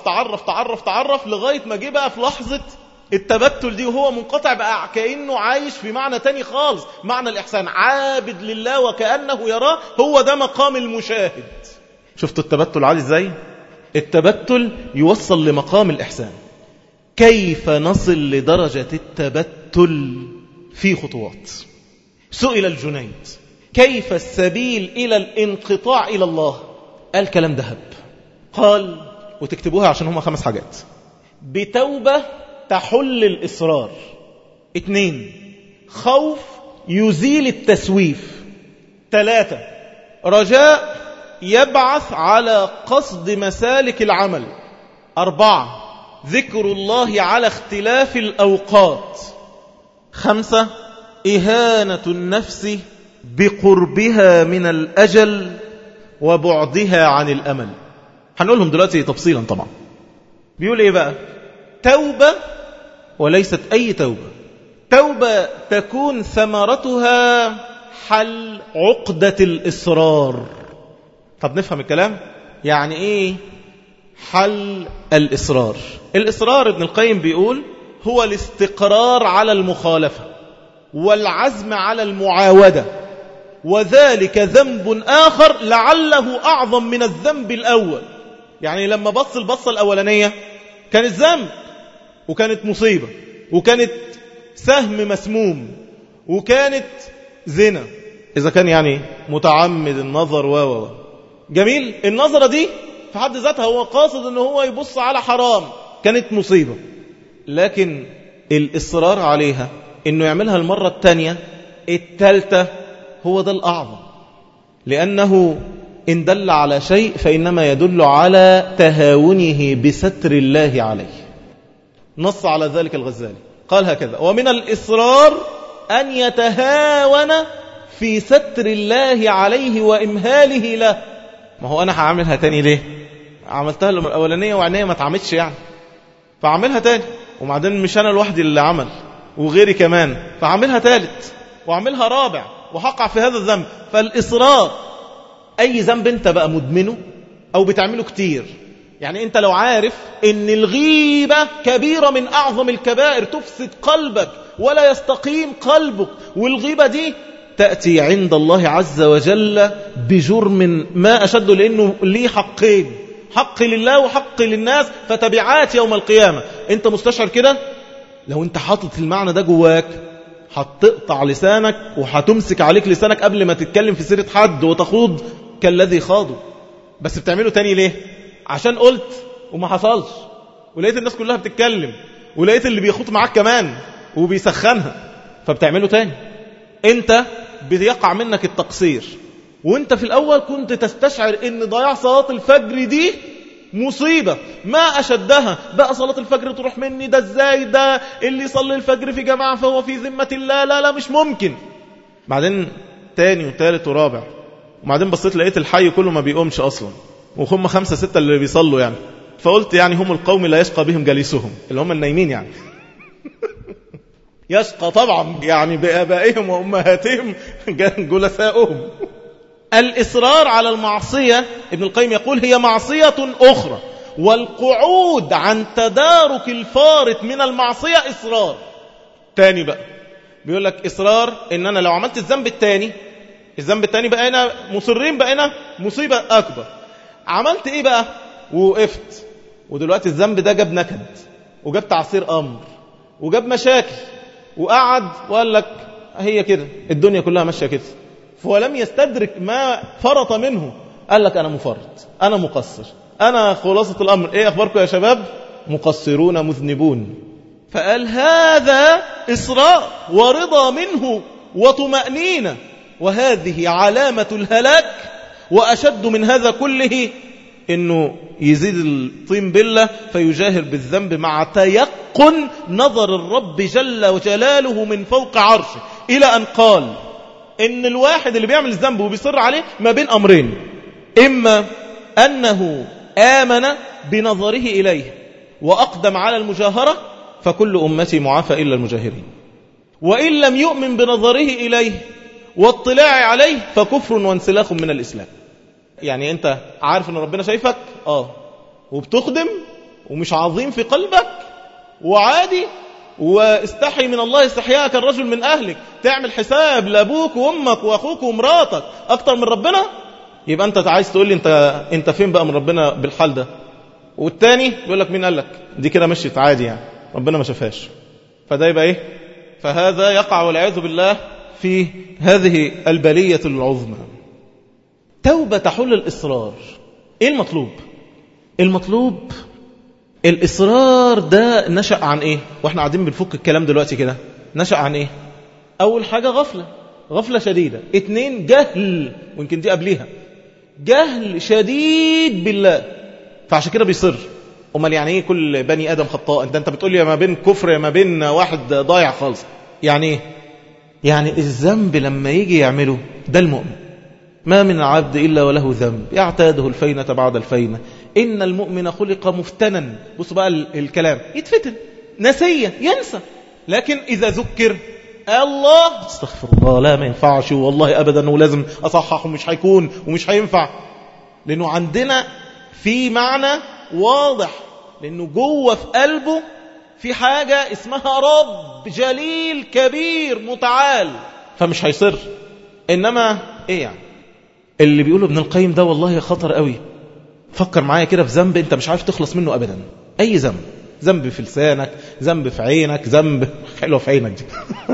تعرف لغاية ما جه بقى في لحظة التبتل دي وهو منقطع بقى كأنه عايش في معنى تاني خالص، معنى الإحسان، عابد لله وكأنه يراه. هو ده مقام المشاهد. شفتوا التبتل عالي ازاي؟ التبتل يوصل لمقام الإحسان. كيف نصل لدرجة التبتل؟ في خطوات. سئل الجنيد كيف السبيل إلى الانقطاع إلى الله؟ قال كلام ذهب. قال، وتكتبوها عشان هما 5 حاجات: بتوبة تحل الإصرار، 2 خوف يزيل التسويف، 3 رجاء يبعث على قصد مسالك العمل، 4 ذكر الله على اختلاف الأوقات، 5 إهانة النفس بقربها من الأجل وبعدها عن الأمل. هنقولهم دلوقتي تفصيلا طبعا. بيقول ايه بقى؟ توبة، وليست أي توبة، توبة تكون ثمرتها حل عقدة الإصرار. طب نفهم الكلام. يعني ايه حل الإصرار؟ الإصرار ابن القيم بيقول هو الاستقرار على المخالفة والعزم على المعاودة، وذلك ذنب آخر لعله أعظم من الذنب الأول. يعني لما بص البصة الأولانية كانت ذنب وكانت مصيبة وكانت سهم مسموم وكانت زنا، إذا كان يعني متعمد النظر و جميل. النظرة دي في حد ذاتها هو قاصد أنه هو يبص على حرام، كانت مصيبة. لكن الإصرار عليها أنه يعملها المرة الثانية الثالثة هو ده الأعظم، لأنه إن دل على شيء فإنما يدل على تهاونه بستر الله عليه. نص على ذلك الغزالي، قال هكذا: ومن الإصرار أن يتهاون في ستر الله عليه وإمهاله له. ما هو أنا هعملها تاني ليه؟ عملتها الأولانية وعنية ما تعملش يعني، فعملها تاني. وبعدين مش أنا لوحدي اللي عمل وغيري كمان، فعملها ثالث وعملها رابع وحقع في هذا الذنب. فالإصرار أي ذنب أنت بقى مدمنه أو بتعمله كتير. يعني أنت لو عارف أن الغيبة كبيرة من أعظم الكبائر تفسد قلبك ولا يستقيم قلبك، والغيبة دي تأتي عند الله عز وجل بجرم ما أشد، لأنه ليه حقين: حق لله وحق للناس، فتبعات يوم القيامة. أنت مستشعر كده؟ لو أنت حاطط المعنى ده جواك هتقطع لسانك وهتمسك عليك لسانك قبل ما تتكلم في سيرة حد وتخوض كالذي خاضوا. بس بتعمله تاني ليه؟ عشان قلت وما حصلش، ولقيت الناس كلها بتتكلم، ولقيت اللي بيخوض معاك كمان وبيسخنها، فبتعمله تاني. انت بيقع منك التقصير، وانت في الأول كنت تستشعر ان ضياع صلاة الفجر دي مصيبة ما أشدها. بقى صلاة الفجر تروح مني، ده ازاي؟ ده اللي يصلي الفجر في جماعة فهو في ذمة الله، لا مش ممكن. بعدين تاني وثالث ورابع، وبعدين بصيت لقيت الحي كله ما بيقومش أصلا، وهم 5 6 اللي بيصلوا يعني. فقلت يعني هم القوم لا يشقى بهم جليسهم، اللي هم النايمين يعني. يشقى طبعا يعني بآبائهم وأمهاتهم جلساؤهم. الإصرار على المعصية ابن القيم يقول هي معصية أخرى، والقعود عن تدارك الفارط من المعصية إصرار تاني. بقى بيقول لك إصرار إن أنا لو عملت الذنب التاني بقينا مصرين، بقينا مصيبة أكبر. عملت إيه بقى؟ ووقفت، ودلوقتي الذنب ده جاب نكد وجاب تعصير أمر وجاب مشاكل، وقعد وقال لك هي كده الدنيا كلها ماشية كده، فلم يستدرك ما فرط منه. قال لك أنا مفرط، أنا مقصر، أنا خلاصة الأمر إيه أخباركم يا شباب؟ مقصرون مذنبون. فقال هذا إصرار ورضا منه وطمأنينة، وهذه علامة الهلاك. وأشد من هذا كله إنه يزيد الطين بالله فيجاهر بالذنب مع تيقن نظر الرب جل وجلاله من فوق عرشه، إلى أن قال ان الواحد اللي بيعمل الذنب وبيصر عليه ما بين امرين: اما انه آمن بنظره اليه واقدم على المجاهرة فكل امتي معافى الا المجاهرين، وان لم يؤمن بنظره اليه واطلاع عليه فكفر وانسلاخ من الاسلام. يعني انت عارف ان ربنا شايفك وبتخدم ومش عظيم في قلبك وعادي، واستحي من الله استحياءك الرجل من أهلك، تعمل حساب لأبوك وأمك وأخوك ومراتك أكتر من ربنا، يبقى أنت عايز تقول لي أنت فين بقى من ربنا بالحال ده؟ والتاني يقول لك مين قال لك؟ دي كده مشيت عادي يعني ربنا ما شافهاش. فده يبقى إيه؟ فهذا يقع والعياذ بالله في هذه البلية العظمى. توبة تحل الإصرار. إيه المطلوب؟ المطلوب الإصرار ده نشأ عن إيه؟ وإحنا قاعدين بنفك الكلام دلوقتي كده، نشأ عن إيه؟ أول حاجة غفلة شديدة. 2 جهل، ويمكن دي قبليها جهل شديد بالله، فعشان كده بيصر. أمال يعني إيه كل بني آدم خطاء؟ أنت بتقول لي يا ما بين كفر يا ما بين واحد ضايع خالص. يعني إيه؟ يعني الذنب لما يجي يعمله ده المؤمن. ما من عبد إلا وله ذنب يعتاده الفينة بعد الفينة، إن المؤمن خلق مفتنا. بصوا بقى الكلام، يتفتن، نسية، ينسى. لكن إذا ذكر الله استغفر الله، لا ما ينفعش والله أبدا، ولازم أصحح ومش هيكون ومش هينفع، لأنه عندنا في معنى واضح، لأنه جوه في قلبه في حاجة اسمها رب جليل كبير متعال، فمش هيصر. إنما إيه يعني اللي بيقوله ابن القيم ده؟ والله خطر قوي. فكر معايا كده في ذنب انت مش عارف تخلص منه ابدا. اي ذنب، ذنب في لسانك، ذنب في عينك، ذنب حلوه في عينك دي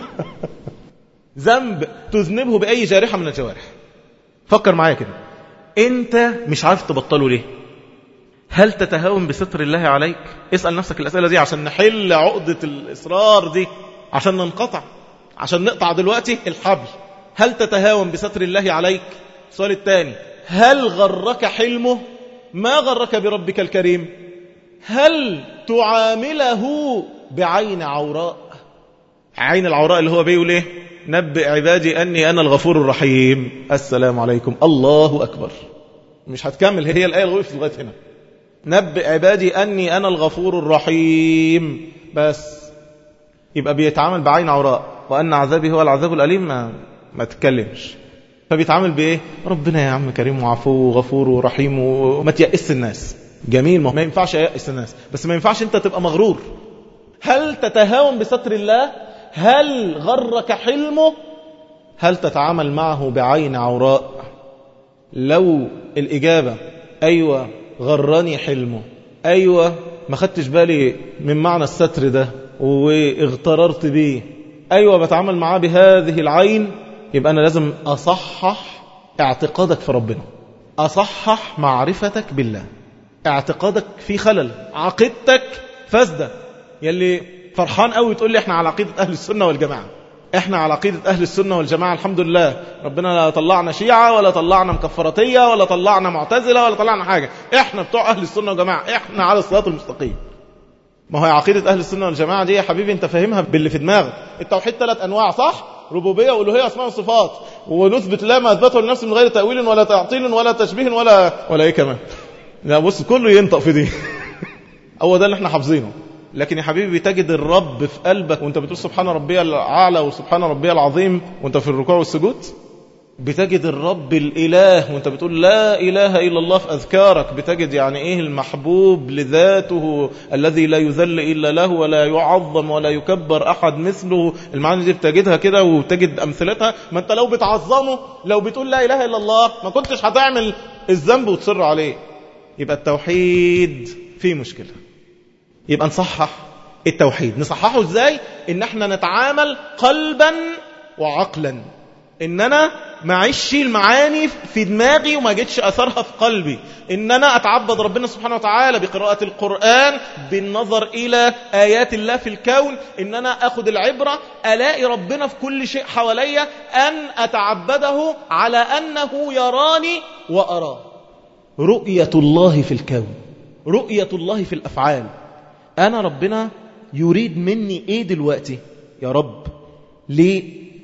ذنب تذنبه باي جارحه من الجوارح. فكر معايا كده، انت مش عارف تبطله ليه؟ هل تتهاون بستر الله عليك؟ اسأل نفسك الاسئله دي عشان نحل عقده الاصرار دي، عشان ننقطع، عشان نقطع دلوقتي الحبل. هل تتهاون بستر الله عليك؟ السؤال الثاني: هل غرك حلمه؟ ما غرك بربك الكريم؟ هل تعامله بعين عوراء؟ عين العوراء اللي هو بيقول ايه؟ نبئ عبادي أني أنا الغفور الرحيم. السلام عليكم، الله أكبر. مش هتكمل، هي الآية الغوية لغاية هنا. نبئ عبادي أني أنا الغفور الرحيم بس. يبقى بيتعامل بعين عوراء، وأن عذابي هو العذاب الأليم، ما تتكلمش. فبيتعامل بإيه؟ ربنا يا عم كريم وعفو وغفور ورحيم، وما تيأس الناس. جميل، ما ينفعش يأس الناس، بس ما ينفعش انت تبقى مغرور. هل تتهاون بستر الله؟ هل غرك حلمه؟ هل تتعامل معه بعين عوراء؟ لو الإجابة أيوة غرني حلمه، أيوة ما خدتش بالي من معنى الستر ده واغتررت بيه، أيوة بتعامل معاه بهذه العين، يبقى أنا لازم أصحح اعتقادك في ربنا، أصحح معرفتك بالله. اعتقادك في خلل، عقيدتك فاسدة. يلي فرحان قوي تقول لي احنا على عقيدة أهل السنة والجماعة، احنا على عقيدة أهل السنة والجماعة الحمد لله، ربنا لا طلعنا شيعة ولا طلعنا مكفرتية ولا طلعنا معتزلة ولا طلعنا حاجة، احنا بتوع أهل السنة والجماعة، احنا على الصراط المستقيم. ما هو عقيدة أهل السنة والجماعة دي يا حبيبي انت فاهمها باللي في دماغك. التوحيد 3 أنواع، صح؟ ربوبية والوهية أسماء وصفات، ونثبت لا ما أثبته لنفس من غير تأويل ولا تعطيل ولا تشبيه ولا إيه كمان. لا بص كله ينطق في دي هو ده اللي احنا حافظينه. لكن يا حبيبي تجد الرب في قلبك وانت بتقول سبحان ربي الأعلى وسبحان ربي العظيم وانت في الركوع والسجود، بتجد الرب الإله وانت بتقول لا إله إلا الله في أذكارك، بتجد يعني إيه المحبوب لذاته الذي لا يذل إلا له ولا يعظم ولا يكبر أحد مثله. المعاني دي بتجدها كده وتجد أمثلتها. ما انت لو بتعظمه، لو بتقول لا إله إلا الله، ما كنتش هتعمل الذنب وتصر عليه. يبقى التوحيد فيه مشكلة. يبقى نصحح التوحيد. نصححه ازاي؟ ان احنا نتعامل قلبا وعقلا، ان انا معيش المعاني في دماغي وما جتش اثرها في قلبي، ان انا اتعبد ربنا سبحانه وتعالى بقراءة القرآن، بالنظر الى ايات الله في الكون، ان انا اخد العبرة، الاقي ربنا في كل شيء حواليا، ان اتعبده على انه يراني واراه. رؤية الله في الكون، رؤية الله في الافعال. انا ربنا يريد مني ايه دلوقتي يا رب؟ ليه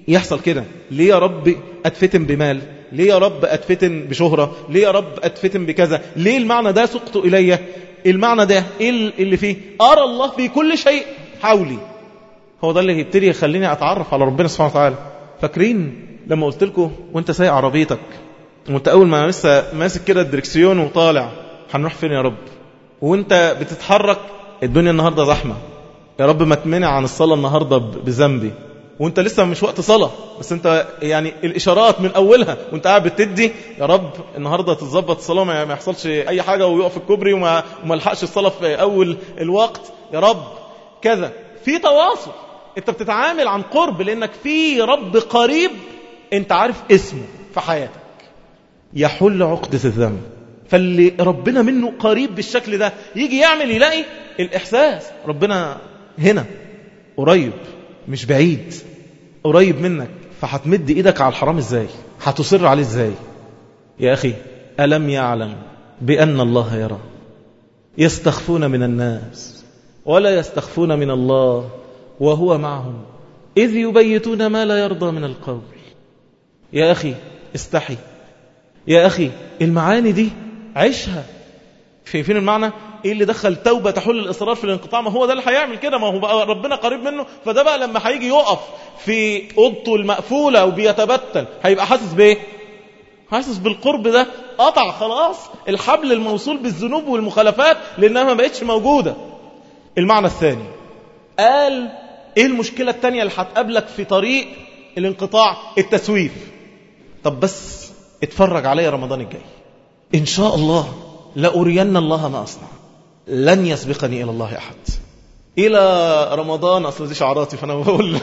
يحصل كده؟ ليه يا رب أتفتن بمال؟ ليه يا رب أتفتن بشهرة؟ ليه يا رب أتفتن بكذا؟ ليه المعنى ده سقط إلي؟ المعنى ده إيه اللي فيه؟ أرى الله في كل شيء حولي. هو ده اللي يبتدي يخليني أتعرف على ربنا سبحانه وتعالى. فاكرين لما قلت لكم وانت سايق عربيتك وانت أول ما لسه ماسك كده الدركسيون وطالع، هنروح فين يا رب؟ وانت بتتحرك، الدنيا النهاردة زحمة، يا رب ما تمنع عن الصلاة النهاردة بذنبي، وانت لسه مش وقت صلاة، بس انت يعني الاشارات من اولها وانت قاعد بتدي، يا رب النهاردة تتظبط الصلاة، ما يحصلش اي حاجة ويقف الكوبري وما لحقش الصلاة في اول الوقت، يا رب كذا. في تواصل، انت بتتعامل عن قرب لانك في رب قريب انت عارف اسمه في حياتك، يحل عقدة الذنب. فاللي ربنا منه قريب بالشكل ده يجي يعمل يلاقي الإحساس ربنا هنا قريب مش بعيد، قريب منك. فهتمد إيدك على الحرام إزاي؟ هتصر عليه إزاي؟ يا أخي ألم يعلم بأن الله يرى؟ يستخفون من الناس ولا يستخفون من الله وهو معهم إذ يبيتون ما لا يرضى من القول. يا أخي استحي، يا أخي المعاني دي عيشها. فين المعنى؟ ايه اللي دخل توبة تحل الإصرار في الانقطاع؟ ما هو ده اللي هيعمل كده، ما هو بقى ربنا قريب منه. فده بقى لما هيجي يقف في اوضته المقفولة وبيتبتل هيبقى حاسس بايه؟ حاسس بالقرب ده. قطع خلاص الحبل الموصول بالذنوب والمخالفات لانها ما بقتش موجودة. المعنى الثاني قال ايه المشكلة الثانية اللي هتقابلك في طريق الانقطاع؟ التسويف. طب بس اتفرج عليا رمضان الجاي إن شاء الله لأرين الله ما أصنع، لن يسبقني إلى الله أحد. إلى رمضان، أصل دي شعاراتي فأنا بقول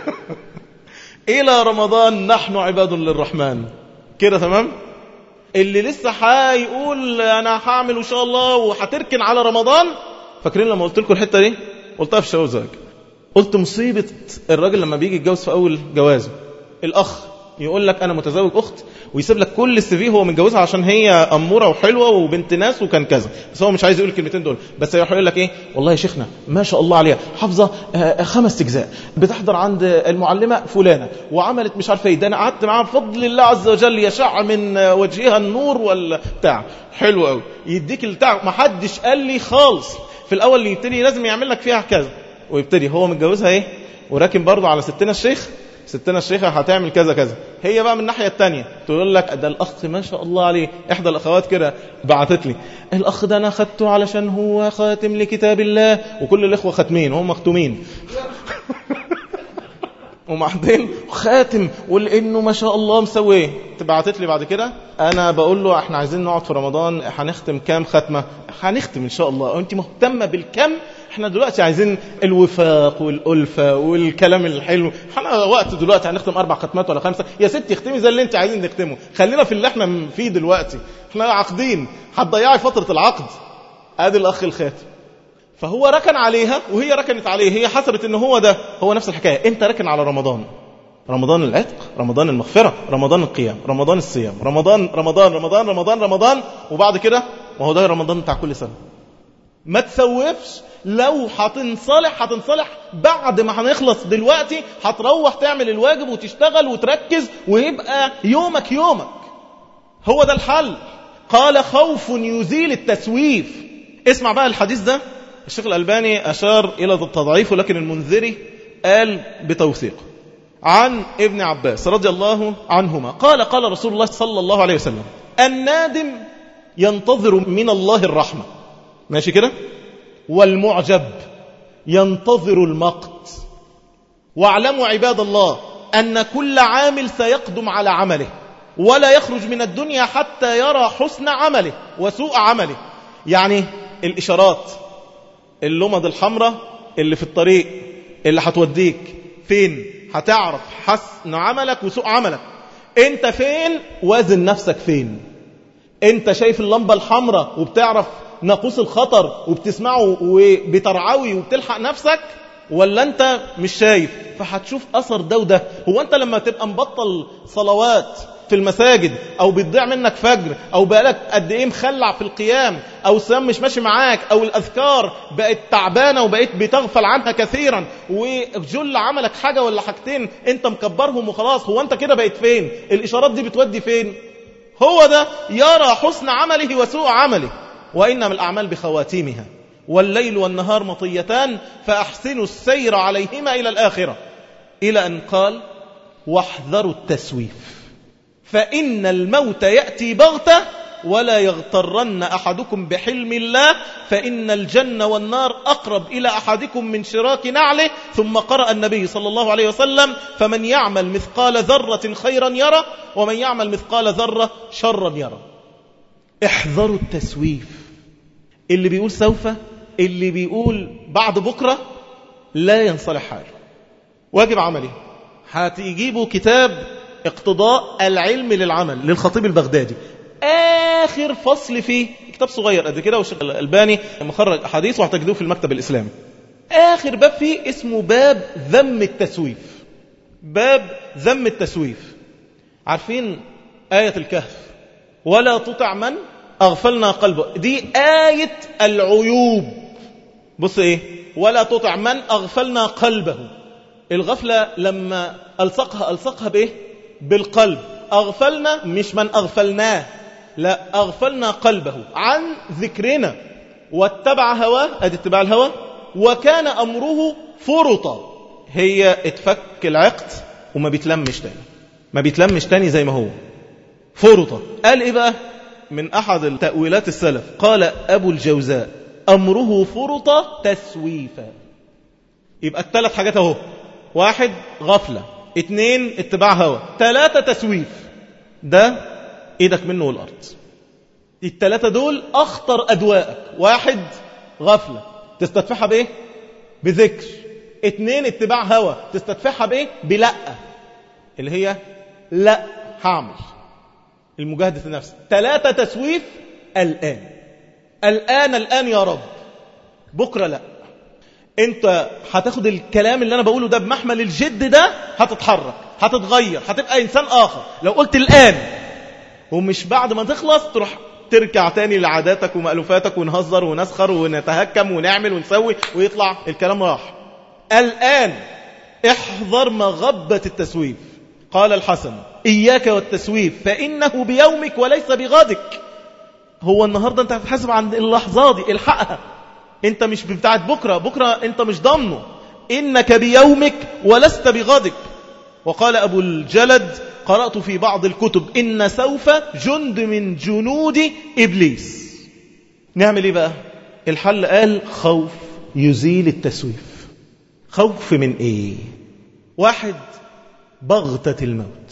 إلى رمضان نحن عباد للرحمن كده، تمام؟ اللي لسه هيقول أنا هعمل إن شاء الله وهتركن على رمضان. فاكرين لما قلت لكم الحتة دي؟ قلتها في شوزاج، قلت مصيبة الراجل لما بيجي يتجوز في أول جوازه، الأخ يقول لك أنا متزوج أخت ويسيب لك كل السي هو متجوزها عشان هي أمورة وحلوة وبنت ناس وكان كذا، بس هو مش عايز يقول الكلمتين دول، بس يقول لك إيه؟ والله يا شيخنا ما شاء الله عليها حافظة 5 أجزاء، بتحضر عند المعلمة فلانة وعملت مش عارفة إيه، ده أنا قعدت معاها بفضل الله عز وجل يشع من وجهها النور والبتاع. حلو قوي، يديك البتاع. ما حدش قال لي خالص في الأول اللي يبتدي لازم يعمل لك فيها كذا، ويبتدي هو متجوزها إيه وراكن برضه على ستنا الشيخ، ستنا الشيخة هتعمل كذا كذا. هي بقى من الناحية التانية تقول لك ده الأخ ما شاء الله عليه. إحدى الأخوات كده بعثت لي الأخ ده أنا خدته علشان هو خاتم لكتاب الله، وكل الإخوة ختمين وهم مختومين ومعدين خاتم ولأنه ما شاء الله مسويه. تبعتت لي بعد كده أنا بقول له احنا عايزين نقعد في رمضان هنختم كام ختمة؟ هنختم إن شاء الله. وانت مهتمة بالكم؟ احنا دلوقتي عايزين الوفاق والألفة والكلام الحلو. احنا وقت دلوقتي هنختم 4 ختمات ولا 5. يا ستي اختمي زي اللي انت عايزين نختمه، خلينا في اللي احنا فيه دلوقتي. احنا عقدين، هتضيعي فترة العقد. ادي الأخ الخاتم. فهو ركن عليها وهي ركنت عليه، هي حسبت ان هو ده هو نفس الحكاية. انت ركن على رمضان، رمضان العتق، رمضان المغفرة، رمضان القيام، رمضان الصيام، رمضان رمضان رمضان رمضان رمضان، وبعد كده ما هو ده رمضان بتاع كل سنة. ما تسوفش. لو هتنصلح بعد ما هنخلص دلوقتي، هتروح تعمل الواجب وتشتغل وتركز ويبقى يومك يومك. هو ده الحل. قال خوف يزيل التسويف. اسمع بقى الحديث ده، الشيخ الألباني أشار إلى التضعيف ولكن المنذري قال بتوثيق. عن ابن عباس رضي الله عنهما قال قال رسول الله صلى الله عليه وسلم النادم ينتظر من الله الرحمة، ماشي كده، والمعجب ينتظر المقت. واعلموا عباد الله أن كل عامل سيقدم على عمله ولا يخرج من الدنيا حتى يرى حسن عمله وسوء عمله. يعني الإشارات، اللمض الحمراء اللي في الطريق اللي هتوديك فين، هتعرف حسن عملك وسوء عملك. انت فين؟ وازن نفسك فين. انت شايف اللمبة الحمراء وبتعرف ناقوس الخطر وبتسمعه وبترعوي وبتلحق نفسك، ولا انت مش شايف؟ فهتشوف اثر ده وده. هو انت لما تبقى مبطل صلوات في المساجد، أو بتضيع منك فجر، أو بقالك قد إيه مخلع في القيام، أو الصيام مش ماشي معاك، أو الأذكار بقت تعبانة وبقيت بتغفل عنها كثيرا، وجل عملك حاجة ولا حاجتين أنت مكبرهم وخلاص، هو أنت كده بقيت فين؟ الإشارات دي بتودي فين؟ هو ده يرى حسن عمله وسوء عمله. وإنما الأعمال بخواتيمها، والليل والنهار مطيتان فأحسنوا السير عليهما إلى الآخرة، إلى أن قال واحذروا التسويف فإن الموت يأتي بغتة ولا يغترن أحدكم بحلم الله فإن الجنة والنار أقرب إلى أحدكم من شراك نعله. ثم قرأ النبي صلى الله عليه وسلم فمن يعمل مثقال ذرة خيرا يرى ومن يعمل مثقال ذرة شرا يرى. احذروا التسويف. اللي بيقول سوف، اللي بيقول بعد بكرة، لا ينصلح حاله. واجب عملي، هتجيبوا كتاب اقتضاء العلم للعمل للخطيب البغدادي، آخر فصل فيه كتاب صغير قد كده، والشيخ الألباني مخرج أحاديث وهتجدوه في المكتب الإسلامي. آخر باب فيه اسمه باب ذم التسويف. باب ذم التسويف. عارفين آية الكهف ولا تطع من أغفلنا قلبه؟ دي آية العيوب. بص إيه؟ ولا تطع من أغفلنا قلبه. الغفلة لما ألصقها بإيه؟ بالقلب. أغفلنا مش من أغفلناه، لا، أغفلنا قلبه عن ذكرنا واتبع هواه، أدي اتباع الهوى، وكان أمره فرطا. هي اتفك العقد وما بيتلمش تاني، ما بيتلمش تاني زي ما هو فرطا. قال إيه بقى من أحد التأويلات السلف؟ قال أبو الجوزاء أمره فرطا تسويفا. يبقى الثلاث حاجات اهو: 1 غفلة، 2 اتباع هوى، 3 تسويف. ده ايدك منه والارض. الثلاثة دول اخطر ادوائك. 1 غفلة تستدفعها بايه؟ بذكر. 2 اتباع هوى تستدفعها بايه؟ بلأ، اللي هي لا هعمل، المجاهدة النفس. 3 تسويف. الآن يا رب، بكرة لا. انت هتاخد الكلام اللي انا بقوله ده بمحمل الجد ده، هتتحرك، هتتغير، هتبقى انسان اخر لو قلت الآن، ومش بعد ما تخلص تروح ترجع تاني لعاداتك ومألوفاتك ونهزر ونسخر ونتهكم ونعمل ونسوي ويطلع الكلام راح. الآن احذر مغبة التسويف. قال الحسن إياك والتسويف فإنه بيومك وليس بغدك. هو النهاردة انت هتحاسب عن اللحظة دي، الحقها. انت مش بتاعت بكرة انت مش ضامنه. إنك بيومك ولست بغدك. وقال أبو الجلد قرأت في بعض الكتب إن سوف جند من جنود إبليس. نعمل إيه بقى؟ الحل قال خوف يزيل التسويف. خوف من إيه؟ 1 بغتة الموت،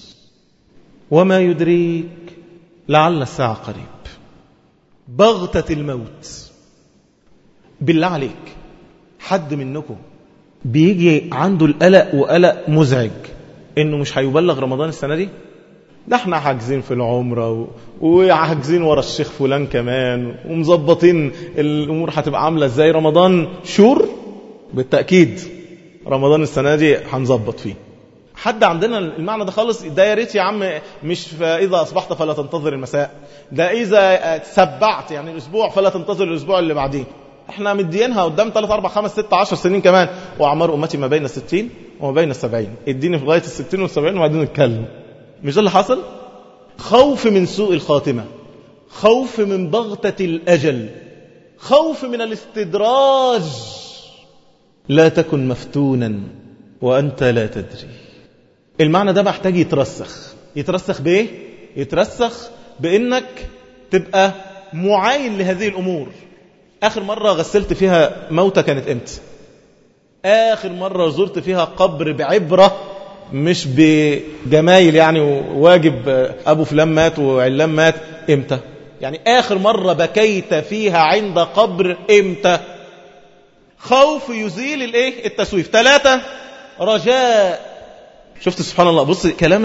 وما يدريك لعل الساعة قريب. بغتة الموت. بالله عليك، حد منكم بيجي عنده القلق وقلق مزعج انه مش هيبلغ رمضان السنة دي؟ ده احنا حاجزين في العمرة وحاجزين ورا الشيخ فلان كمان ومظبطين الامور هتبقى عاملة ازاي. رمضان شور بالتأكيد، رمضان السنة دي هنظبط فيه. حد عندنا المعنى ده خالص؟ ده يا ريت يا عم مش فإذا أصبحت فلا تنتظر المساء، ده إذا تسبعت يعني الأسبوع فلا تنتظر الأسبوع اللي بعدين. احنا مدينها قدام 3 4 5 6 10 سنين كمان. وأعمار أمتي ما بين 60 وما بين 70. اديني في غاية 60 و70 وبعدين نتكلم. مش ده اللي حصل؟ خوف من سوء الخاتمة، خوف من بغتة الأجل، خوف من الاستدراج. لا تكن مفتونا وأنت لا تدري. المعنى ده محتاج يترسخ. يترسخ بإيه؟ يترسخ بإنك تبقى معاين لهذه الأمور. آخر مرة غسلت فيها موتى كانت امتى؟ آخر مرة زرت فيها قبر بعبرة مش بجمايل يعني واجب أبو فلان مات وعلان مات امتى؟ يعني آخر مرة بكيت فيها عند قبر امتى؟ خوف يزيل الايه؟ التسويف. 3 رجاء. شفت سبحان الله؟ بص كلام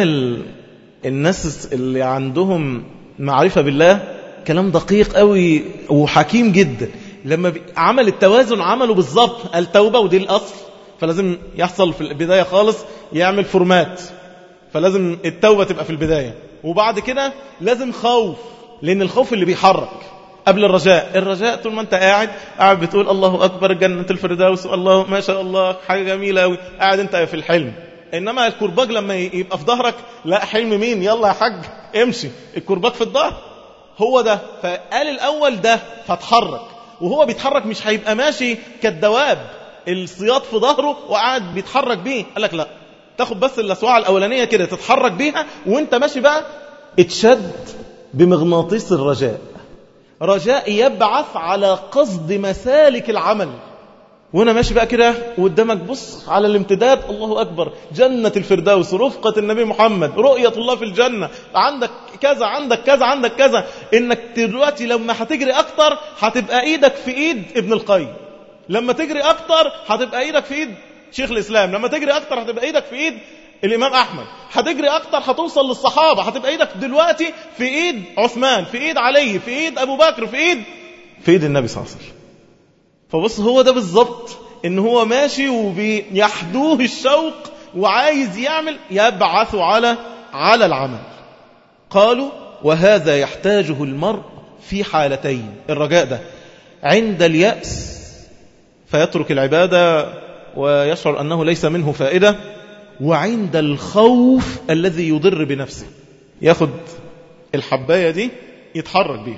الناس اللي عندهم معرفة بالله كلام دقيق قوي وحكيم جدا. لما عمل التوازن عمله بالظبط. التوبة ودي الأصل، فلازم يحصل في البداية خالص يعمل فورمات. فلازم التوبة تبقى في البداية، وبعد كده لازم خوف، لأن الخوف اللي بيحرك قبل الرجاء طول ما انت قاعد بتقول الله أكبر جنة الفردوس، الله ما شاء الله حاجة جميلة أوي، قاعد انت في الحلم. إنما الكرباج لما يبقى في ظهرك، لا حلم مين، يلا يا حاج امشي، الكرباج في الظهر هو ده. فقال الأول ده فتحرك، وهو بيتحرك مش هيبقى ماشي كالدواب السياط في ظهره وقاعد بيتحرك بيه. قال لك لا، تاخد بس الأسواع الأولانية كده تتحرك بيها، وانت ماشي بقى اتشد بمغناطيس الرجاء، رجاء يبعث على قصد مسالك العمل. وانا ماشي بقى كده وقدامك بص على الامتداد، الله أكبر، جنة الفردوس، رفقة النبي محمد، رؤية الله في الجنة، عندك كذا عندك كذا عندك كذا. انك دلوقتي لما هتجري اكتر هتبقى ايدك في ايد ابن القيم، لما تجري اكتر هتبقى ايدك في ايد شيخ الاسلام، لما تجري اكتر هتبقى ايدك في ايد الامام احمد، هتجري اكتر هتوصل للصحابة، هتبقى ايدك دلوقتي في ايد عثمان، في ايد علي، في ايد ابو بكر، في ايد النبي صلى الله عليه وسلم. فبص هو ده بالظبط، ان هو ماشي وبيحدوه الشوق وعايز يعمل، يبعث على العمل. قالوا وهذا يحتاجه المرء في حالتين، الرجاء ده عند اليأس فيترك العبادة ويشعر أنه ليس منه فائدة، وعند الخوف الذي يضر بنفسه، ياخد الحباية دي يتحرك بيها.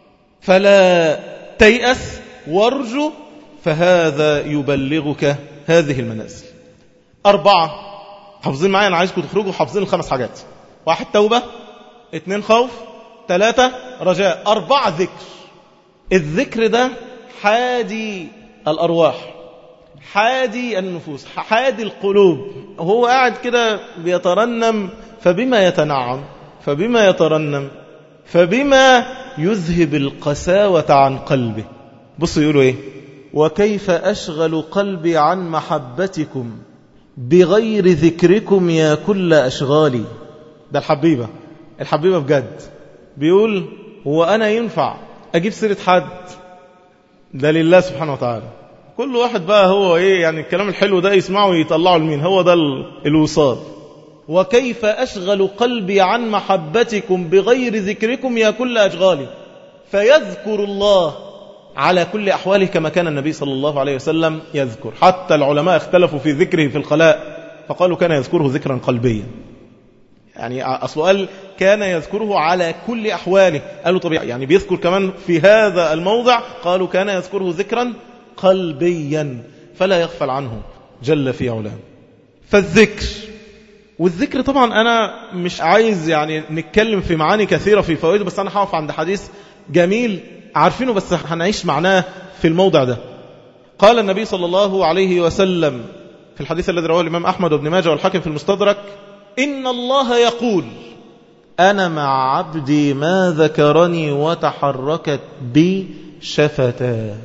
فلا تيأس وارجو، فهذا يبلغك هذه المنازل. 4 حافظين معايا، أنا عايزكم تخرجوا حافظين ال5 حاجات: 1 توبة، 2 خوف، 3 رجاء، 4 ذكر. الذكر ده حادي الأرواح، حادي النفوس، حادي القلوب. وهو قاعد كده بيترنم، فبما يتنعم، فبما يترنم، فبما يذهب القساوة عن قلبه. بصوا يقولوا ايه: وكيف أشغل قلبي عن محبتكم بغير ذكركم يا كل أشغالي. ده الحبيبة بجد بيقول: هو أنا ينفع أجيب سيرة حد؟ ده لله سبحانه وتعالى. كل واحد بقى هو ايه يعني الكلام الحلو ده يسمعه ويطلعه لمين، هو ده الوصال. وكيف أشغل قلبي عن محبتكم بغير ذكركم يا كل أشغالي، فيذكر الله على كل أحواله كما كان النبي صلى الله عليه وسلم يذكر. حتى العلماء اختلفوا في ذكره في الخلاء، فقالوا كان يذكره ذكرا قلبيا. يعني أصله قال كان يذكره على كل أحواله، قالوا طبيعي يعني بيذكر كمان في هذا الموضع، قالوا كان يذكره ذكرا قلبيا فلا يغفل عنه جل في علاه. فالذكر، والذكر طبعا أنا مش عايز يعني نتكلم في معاني كثيرة في فوائده، بس أنا هقف عند حديث جميل عارفينه بس هنعيش معناه في الموضع ده. قال النبي صلى الله عليه وسلم في الحديث الذي رواه الإمام أحمد وابن ماجه والحاكم في المستدرك: إن الله يقول أنا مع عبدي ما ذكرني وتحركت بي شفتاه.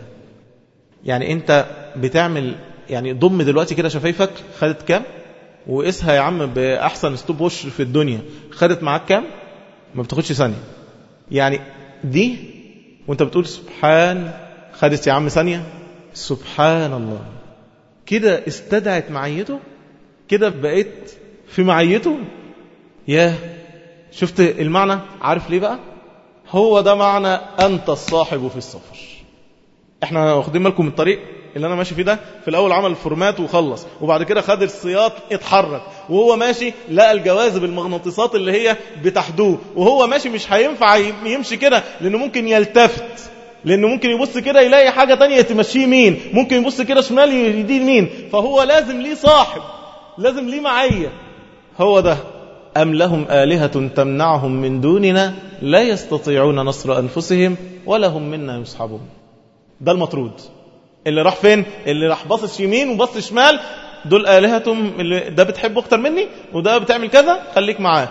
يعني أنت بتعمل يعني ضم دلوقتي كده شفايفك، خدت كام؟ وقسها يا عم بأحسن ستوب وش في الدنيا، خدت معاك كام؟ ما بتاخدش ثانية. يعني دي وانت بتقول سبحان، خدت يا عم ثانية. سبحان الله، كده استدعت معيته، كده بقيت في معيته. ياه، شفت المعنى؟ عارف ليه بقى؟ هو ده معنى أنت الصاحب في السفر. احنا واخدين بالكم من الطريق اللي انا ماشي فيه ده؟ في الاول عمل فورمات وخلص، وبعد كده خد السياط اتحرك، وهو ماشي لقى الجواذب المغناطيسات اللي هي بتحدوه، وهو ماشي مش هينفع يمشي كده، لانه ممكن يلتفت، لانه ممكن يبص كده يلاقي حاجة تانية تمشيه يمين، ممكن يبص كده شمال يديه يمين، فهو لازم ليه صاحب، لازم ليه معية. هو ده: أم لهم آلهة تمنعهم من دوننا لا يستطيعون نصر أنفسهم ولا هم منا يصحبون. ده المطرود اللي راح فين؟ اللي راح باصص يمين وباصص شمال، دول آلهتهم، اللي ده بتحبه اكتر مني وده بتعمل كذا، خليك معاه،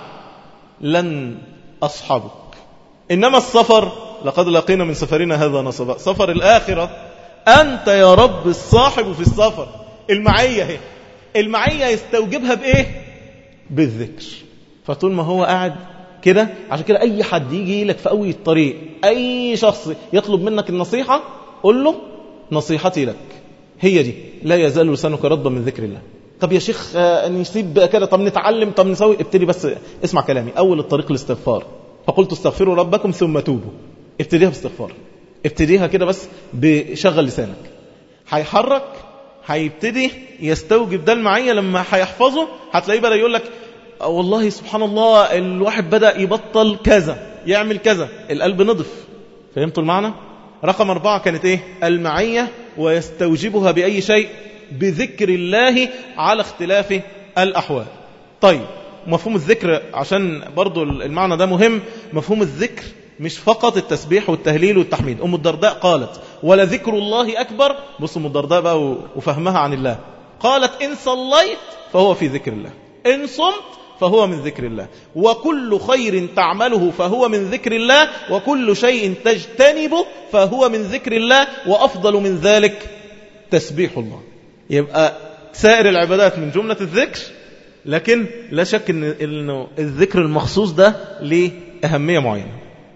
لن أصحبك. إنما السفر لقد لقينا من سفرنا هذا نصبا، سفر الآخرة أنت يا رب الصاحب في السفر. المعية هي المعية يستوجبها بإيه؟ بالذكر. فطول ما هو قاعد كده، عشان كده أي حد يجي لك في أول الطريق، أي شخص يطلب منك النصيحة، قل له نصيحتي لك هي دي: لا يزال لسانك رطبا من ذكر الله. طب يا شيخ نسيب كده، طب نتعلم، طب نسوي. ابتدي بس اسمع كلامي. أول الطريق الاستغفار، فقلت استغفروا ربكم ثم توبوا. ابتديها باستغفار، ابتديها كده بس بشغل لسانك. هيحرك، هيبتدي يستوجب ده المعية. لما هيحفظه هتلاقيه بدأ يقول لك والله سبحان الله الواحد بدأ يبطل كذا، يعمل كذا، القلب نضف. فهمتوا المعنى؟ رقم 4 كانت ايه؟ المعية، ويستوجبها بأي شيء؟ بذكر الله على اختلاف الأحوال. طيب مفهوم الذكر، عشان برضو المعنى ده مهم. مفهوم الذكر مش فقط التسبيح والتهليل والتحميد. أم الدرداء قالت ولذكر الله أكبر. بص أم الدرداء بقى وفهمها عن الله، قالت إن صليت فهو في ذكر الله، إن صمت فهو من ذكر الله، وكل خير تعمله فهو من ذكر الله، وكل شيء تجتنبه فهو من ذكر الله، وأفضل من ذلك تسبيح الله. يبقى سائر العبادات من جملة الذكر، لكن لا شك إنه الذكر المخصوص ده له أهمية معينة.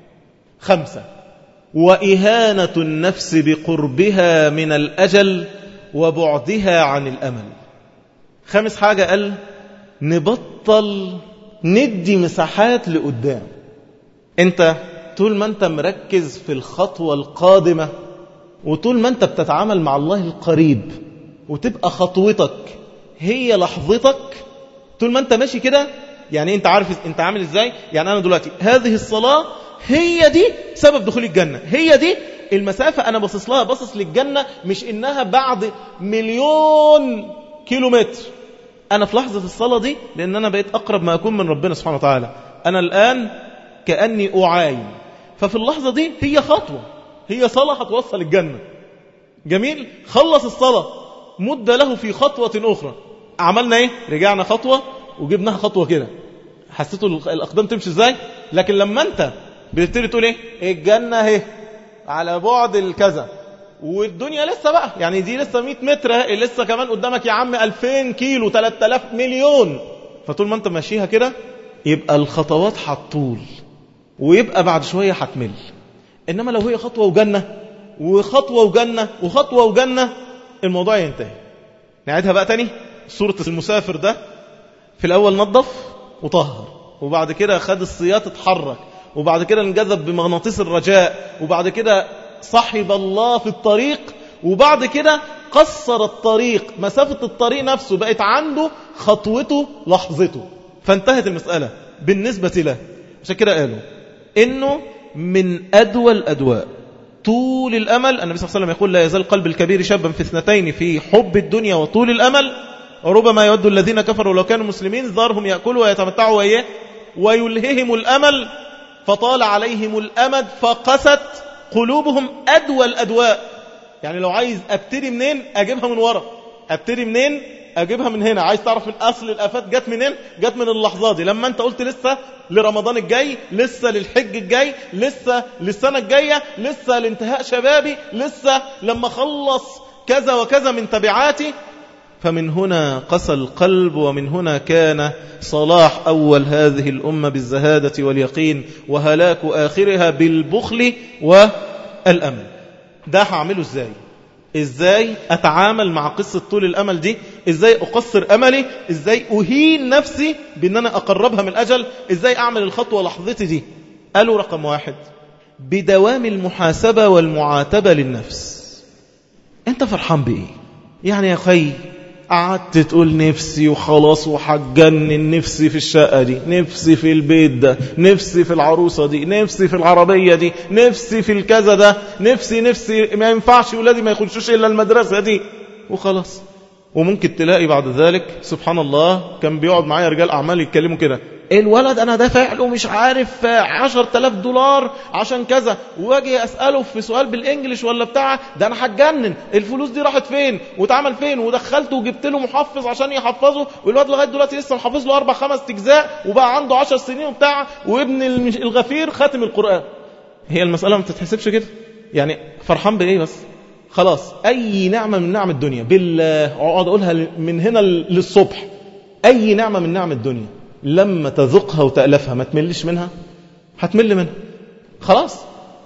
5 وإهانة النفس بقربها من الأجل وبعدها عن الأمل. 5 حاجة قال نبطل ندي مساحات لقدام. انت طول ما انت مركز في الخطوة القادمة، وطول ما انت بتتعامل مع الله القريب، وتبقى خطوتك هي لحظتك، طول ما انت ماشي كده. يعني انت عارف انت عامل ازاي؟ يعني انا دلوقتي هذه الصلاة هي دي سبب دخول الجنة، هي دي المسافة انا باصص لها، باصص للجنة، مش انها بعد 1,000,000 كيلومتر. أنا في لحظة الصلاة دي، لأن أنا بقيت أقرب ما أكون من ربنا سبحانه وتعالى، أنا الآن كأني أعاين. ففي اللحظة دي هي خطوة، هي صلاة هتوصل الجنة. جميل. خلص الصلاة، مد له في خطوة أخرى. عملنا إيه؟ رجعنا خطوة وجبناها خطوة كده. حسيتوا الأقدام تمشي إزاي؟ لكن لما أنت بتبتدي تقول إيه؟ الجنة اهي على بعد الكذا، والدنيا لسه بقى، يعني دي لسه 100 متر، لسه كمان قدامك يا عم 2000 كيلو، 3000 مليون. فطول ما انت ماشيها كده يبقى الخطوات هتطول، ويبقى بعد شوية هتمل. انما لو هي خطوة وجنة وخطوة وجنة وخطوة وجنة، الموضوع ينتهي. نعيدها بقى تاني. صورة المسافر ده في الأول نظف وطهر، وبعد كده خد السياط اتحرك، وبعد كده انجذب بمغناطيس الرجاء، وبعد كده صحب الله في الطريق، وبعد كده قصر الطريق، مسافة الطريق نفسه بقت عنده خطوته لحظته، فانتهت المسألة بالنسبة له. عشان كده قالوا إنه من أدوى الأدواء طول الأمل. النبي صلى الله عليه وسلم يقول لا يزال قلب الكبير شابا في 2 في حب الدنيا وطول الأمل. ربما يود الذين كفروا لو كانوا مسلمين ذرهم يأكلوا ويتمتعوا وإيه ويلههم الأمل فطال عليهم الأمد فقست قلوبهم. أدوى الأدواء، يعني لو عايز أبتدي منين أجيبها من ورا، أبتدي منين أجيبها من هنا. عايز تعرف من أصل الآفات جت منين؟ جت من اللحظة دي، لما أنت قلت لسه لرمضان الجاي، لسه للحج الجاي، لسه للسنة الجاية، لسه لانتهاء شبابي، لسه لما خلص كذا وكذا من تبعاتي. فمن هنا قسى القلب، ومن هنا كان صلاح أول هذه الأمة بالزهادة واليقين، وهلاك آخرها بالبخل والأمل. ده هعمله إزاي؟ إزاي أتعامل مع قصة طول الأمل دي؟ إزاي أقصر أملي؟ إزاي أهين نفسي بأن أنا أقربها من الأجل؟ إزاي أعمل الخطوة لحظتي دي؟ قالوا رقم 1 بدوام المحاسبة والمعاتبة للنفس. أنت فرحان بإيه؟ يعني يا أخي قعدت تقول نفسي وخلاص وحجنن، نفسي في الشقة دي، نفسي في البيت ده، نفسي في العروسة دي، نفسي في العربية دي، نفسي في الكذا ده، نفسي ما ينفعش ولادي ما يخشوش إلا المدرسة دي، وخلاص. وممكن تلاقي بعد ذلك سبحان الله كان بيقعد معايا رجال أعمال يتكلموا كده، الولد أنا دافع له مش عارف 10,000 دولار عشان كذا، واجي أسأله في سؤال بالإنجليش ولا بتاع ده، أنا هتجنن، الفلوس دي راحت فين واتعمل فين، ودخلته وجبت له محفظ عشان يحفظه، والولد لغاية دلوقتي لسه محفظ له 4-5 أجزاء، وبقى عنده 10 سنين وبتاع، وابن الغفير خاتم القرآن. هي المسألة ما تتحسبش كده. يعني فرحان بإيه بس؟ خلاص أي نعمة من نعم الدنيا بالله، أقعد أقولها من هنا للصبح، أي نعمة من نعم الدنيا لما تذقها وتألفها ما تملش منها؟ هتمل منها خلاص.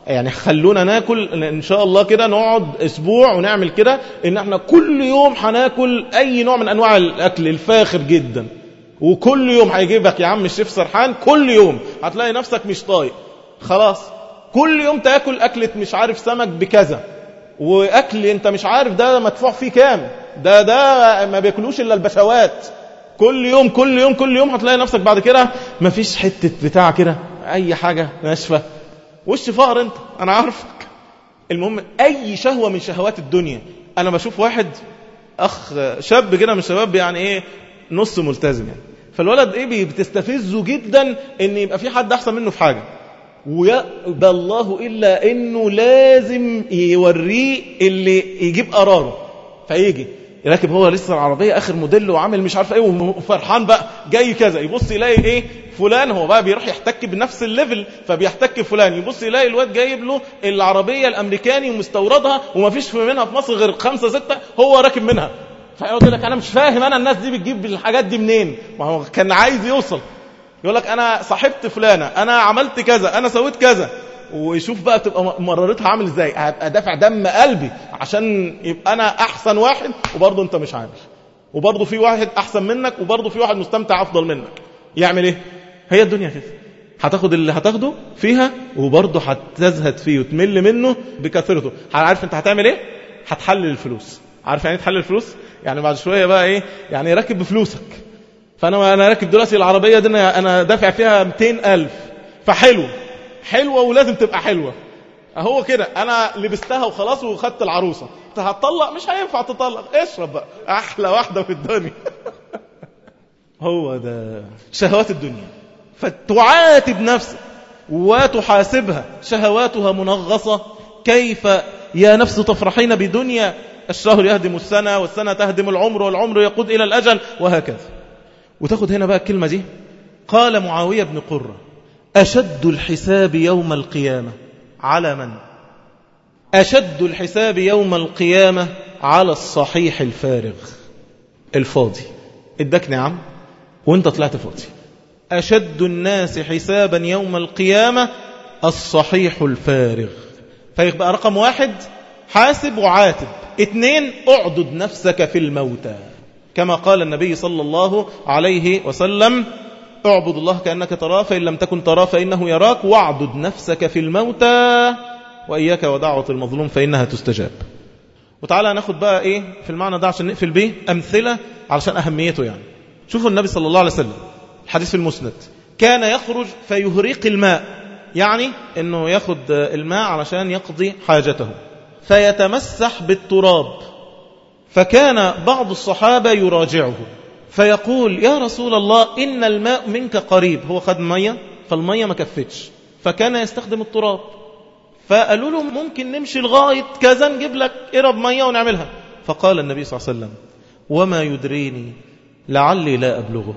يعني خلونا ناكل ان شاء الله كده، نقعد اسبوع ونعمل كده ان احنا كل يوم هناكل اي نوع من انواع الاكل الفاخر جدا، وكل يوم هيجيبك يا عم الشيف سرحان، كل يوم هتلاقي نفسك مش طايق خلاص. كل يوم تاكل اكلة مش عارف سمك بكذا، واكل انت مش عارف ده مدفوع فيه كام، ده ما بياكلوش الا البشوات. كل يوم كل يوم كل يوم هتلاقي نفسك بعد كده مفيش حتة بتاع كده، اي حاجة ناشفة، وش فقر انت، انا عارفك. المهم اي شهوة من شهوات الدنيا. انا بشوف واحد اخ شاب كده من الشباب يعني ايه نص ملتزم يعني، فالولد ايه بتستفزه جدا ان يبقى في حد احسن منه في حاجة، ويأبى الله الا انه لازم يوريه اللي يجيب قراره. فيجي يراكب هو لسه العربية اخر موديل وعامل مش عارف ايه وفرحان بقى جاي كذا، يبص يلاقي ايه فلان، هو بقى بيروح يحتك بنفس الليفل فبيحتك فلان، يبص يلاقي الواد جايب له العربية الامريكاني ومستوردها ومفيش منها في مصر غير 5 6 هو راكب منها. فيقول لك انا مش فاهم انا الناس دي بتجيب الحاجات دي منين، ما هو كان عايز يوصل. يقول لك انا صاحبت فلانة، انا عملت كذا، انا سويت كذا، ويشوف بقى تبقى مرارتها عامل ازاي. هبقى دافع دم قلبي عشان يبقى انا احسن واحد، وبرضه انت مش عامل، وبرضه في واحد احسن منك، وبرضه في واحد مستمتع افضل منك. يعمل ايه؟ هي الدنيا كده، هتاخد اللي هتاخده فيها وبرضه هتزهد فيه وتمل منه بكثرته. عارف انت هتعمل ايه؟ هتحلل الفلوس. عارف يعني تحلل الفلوس؟ يعني بعد شوية بقى ايه، يعني راكب بفلوسك. فانا راكب دلوقتي العربية دي انا دافع فيها 200,000، حلوة ولازم تبقى حلوة. اهو كده انا لبستها وخلاص وخدت العروسة، هتطلق مش هينفع تطلق، اشرب بقى احلى واحدة في الدنيا. هو ده شهوات الدنيا. فتعاتب نفسك وتحاسبها، شهواتها منغصة. كيف يا نفس تفرحين بدنيا، الشهر يهدم السنة والسنة تهدم العمر والعمر يقود إلى الأجل، وهكذا. وتاخد هنا بقى الكلمة دي. قال معاوية بن قرة: أشد الحساب يوم القيامة على من؟ أشد الحساب يوم القيامة على الصحيح الفارغ الفاضي. اداك نعم وانت طلعت فاضي. أشد الناس حسابا يوم القيامة الصحيح الفارغ. فيبقى رقم 1 حاسب وعاتب. 2 اعدد نفسك في الموتى، كما قال النبي صلى الله عليه وسلم: اعبد الله كأنك تراه فإن لم تكن تراه فإنه يراك، واعدد نفسك في الموتى وإياك ودعوة المظلوم فإنها تستجاب. وتعالى ناخد بقى ايه في المعنى ده عشان نقفل بيه أمثلة علشان أهميته. يعني شوفوا النبي صلى الله عليه وسلم الحديث في المسند كان يخرج فيهريق الماء، يعني انه ياخد الماء علشان يقضي حاجته، فيتمسح بالتراب. فكان بعض الصحابة يراجعه فيقول: يا رسول الله إن الماء منك قريب. هو خد مية فالمية ما كفتش، فكان يستخدم التراب. فقالوا له: ممكن نمشي لغاية كذا نجيب لك قرب مية ونعملها. فقال النبي صلى الله عليه وسلم: وما يدريني لعلي لا أبلغه،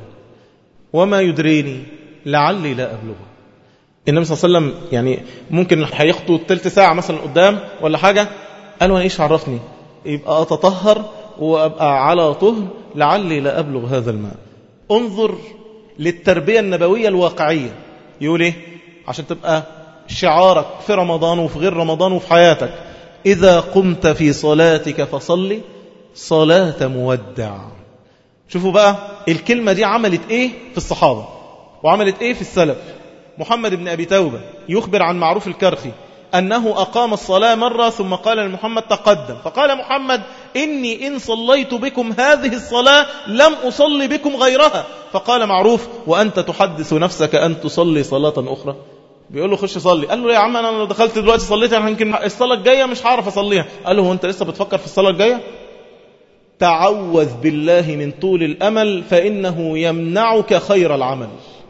وما يدريني لعلي لا أبلغه. النبي صلى الله عليه وسلم يعني ممكن هيخطو 3 ساعة مثلا قدام ولا حاجة، قالوا: أنا إيش عرفني، يبقى أتطهر وأبقى على طهر لعلي لا أبلغ هذا الماء. انظر للتربية النبوية الواقعية. يقول إيه عشان تبقى شعارك في رمضان وفي غير رمضان وفي حياتك: إذا قمت في صلاتك فصلي صلاة مودع. شوفوا بقى الكلمة دي عملت إيه في الصحابة وعملت إيه في السلف. محمد بن أبي توبة يخبر عن معروف الكرخي أنه أقام الصلاة مرة ثم قال لمحمد: تقدم. فقال محمد: إني إن صليت بكم هذه الصلاة لم أصلي بكم غيرها. فقال معروف: وأنت تحدث نفسك أن تصلي صلاة أخرى؟ بيقول له: خش صلي. قال له: يا عم أنا لو دخلت دلوقتي صليت يعني يمكن الصلاة الجاية مش هعرف أصليها. قال له: هو أنت لسه بتفكر في الصلاة الجاية؟ تعوذ بالله من طول الأمل فإنه يمنعك خير العمل.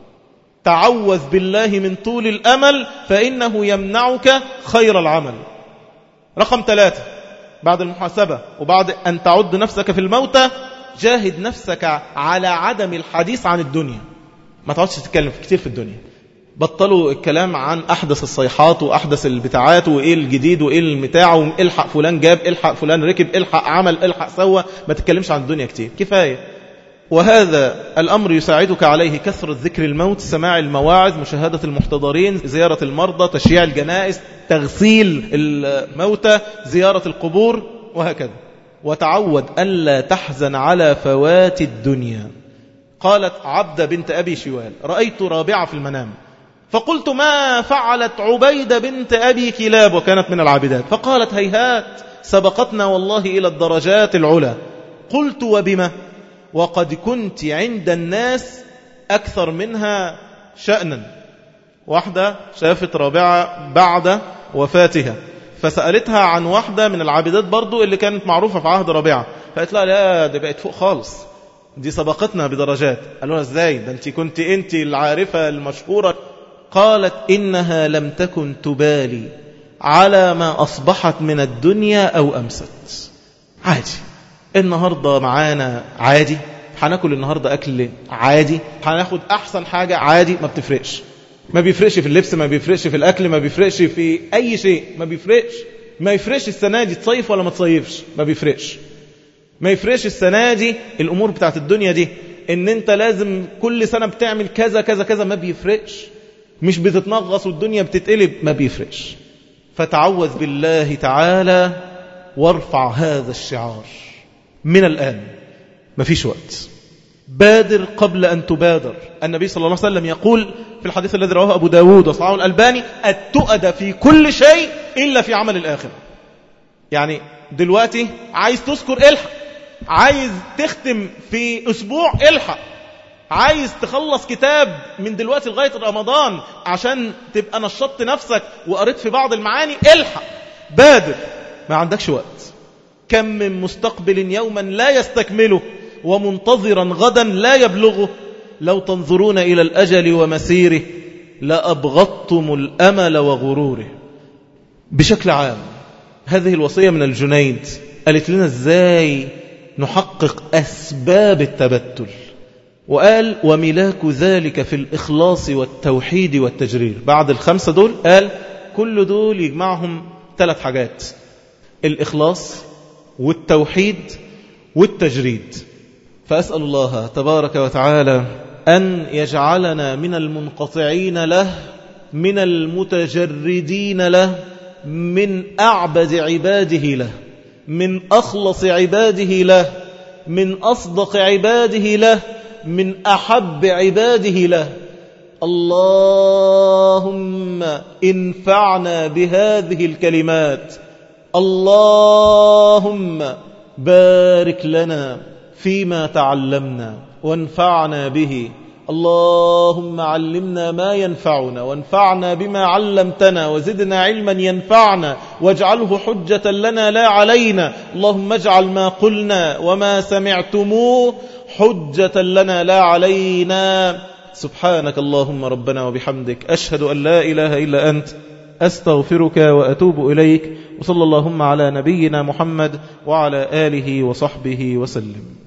تعوذ بالله من طول الأمل فإنه يمنعك خير العمل. رقم 3 بعد المحاسبة وبعد أن تعد نفسك في الموتى: جاهد نفسك على عدم الحديث عن الدنيا. ما تقعدش تتكلم كتير في الدنيا. بطلوا الكلام عن أحدث الصيحات وأحدث البتاعات وإيه الجديد وإيه المتاع والحق فلان جاب، الحق فلان ركب، الحق عمل، الحق سوى. ما تتكلمش عن الدنيا كتير، كفاية. وهذا الأمر يساعدك عليه كثرة ذكر الموت، سماع المواعظ، مشاهدة المحتضرين، زيارة المرضى، تشييع الجنائز، تغسيل الموتى، زيارة القبور، وهكذا. وتعود ألا تحزن على فوات الدنيا. قالت عبدة بنت أبي شوال: رأيت رابعة في المنام فقلت: ما فعلت عبيدة بنت أبي كلاب؟ وكانت من العابدات. فقالت: هيهات، سبقتنا والله إلى الدرجات العلى. قلت: وبما؟ وقد كنت عند الناس أكثر منها شأنا. واحدة شافت رابعة بعد وفاتها، فسألتها عن واحدة من العابدات برضو اللي كانت معروفة في عهد رابعة، فقالت لها: لا، دي بقت فوق خالص، دي سبقتنا بدرجات. قالوا لها: ازاي ده انت العارفة المشهورة. قالت: إنها لم تكن تبالي على ما أصبحت من الدنيا أو أمست. عادي، النهاردة معانا عادي، هناكل النهاردة أكل عادي، هناخد أحسن حاجة عادي، ما بتفرقش. ما بيفرقش في اللبس، ما بيفرقش في الأكل، ما بيفرقش في أي شيء، ما يفرقش السنة دي تصيف ولا ما تصيفش، ما يفرقش السنة دي الأمور بتاعت الدنيا دي، إن أنت لازم كل سنة بتعمل كذا كذا كذا، ما بيفرقش. مش بتتنغص والدنيا بتتقلب، ما بيفرقش. فتعوذ بالله تعالى وارفع هذا الشعار من الآن، ما فيش وقت. بادر قبل أن تبادر. النبي صلى الله عليه وسلم يقول في الحديث الذي رواه أبو داود وصححه الألباني: التؤد في كل شيء إلا في عمل الآخرة. يعني دلوقتي عايز تذكر الحق، عايز تختم في أسبوع الحق، عايز تخلص كتاب من دلوقتي لغاية رمضان عشان تبقى نشطت نفسك وقريت في بعض المعاني، الحق، بادر، ما عندكش وقت. كم من مستقبل يوما لا يستكمله ومنتظرا غدا لا يبلغه، لو تنظرون إلى الأجل ومسيره لأبغضتم الأمل وغروره. بشكل عام هذه الوصية من الجنيد قالت لنا ازاي نحقق أسباب التبتل، وقال: وملاك ذلك في الإخلاص والتوحيد والتجرير. بعد الخمسة دول قال كل دول يجمعهم 3 حاجات: الإخلاص والتوحيد والتجريد. فأسأل الله تبارك وتعالى أن يجعلنا من المنقطعين له، من المتجردين له، من أعبد عباده له، من أخلص عباده له، من أصدق عباده له، من أحب عباده له. اللهم انفعنا بهذه الكلمات. اللهم بارك لنا فيما تعلمنا وانفعنا به. اللهم علمنا ما ينفعنا وانفعنا بما علمتنا وزدنا علما ينفعنا واجعله حجة لنا لا علينا. اللهم اجعل ما قلنا وما سمعتموه حجة لنا لا علينا. سبحانك اللهم ربنا وبحمدك، أشهد أن لا إله إلا أنت، أستغفرك وأتوب إليك. وصلى اللهم على نبينا محمد وعلى آله وصحبه وسلم.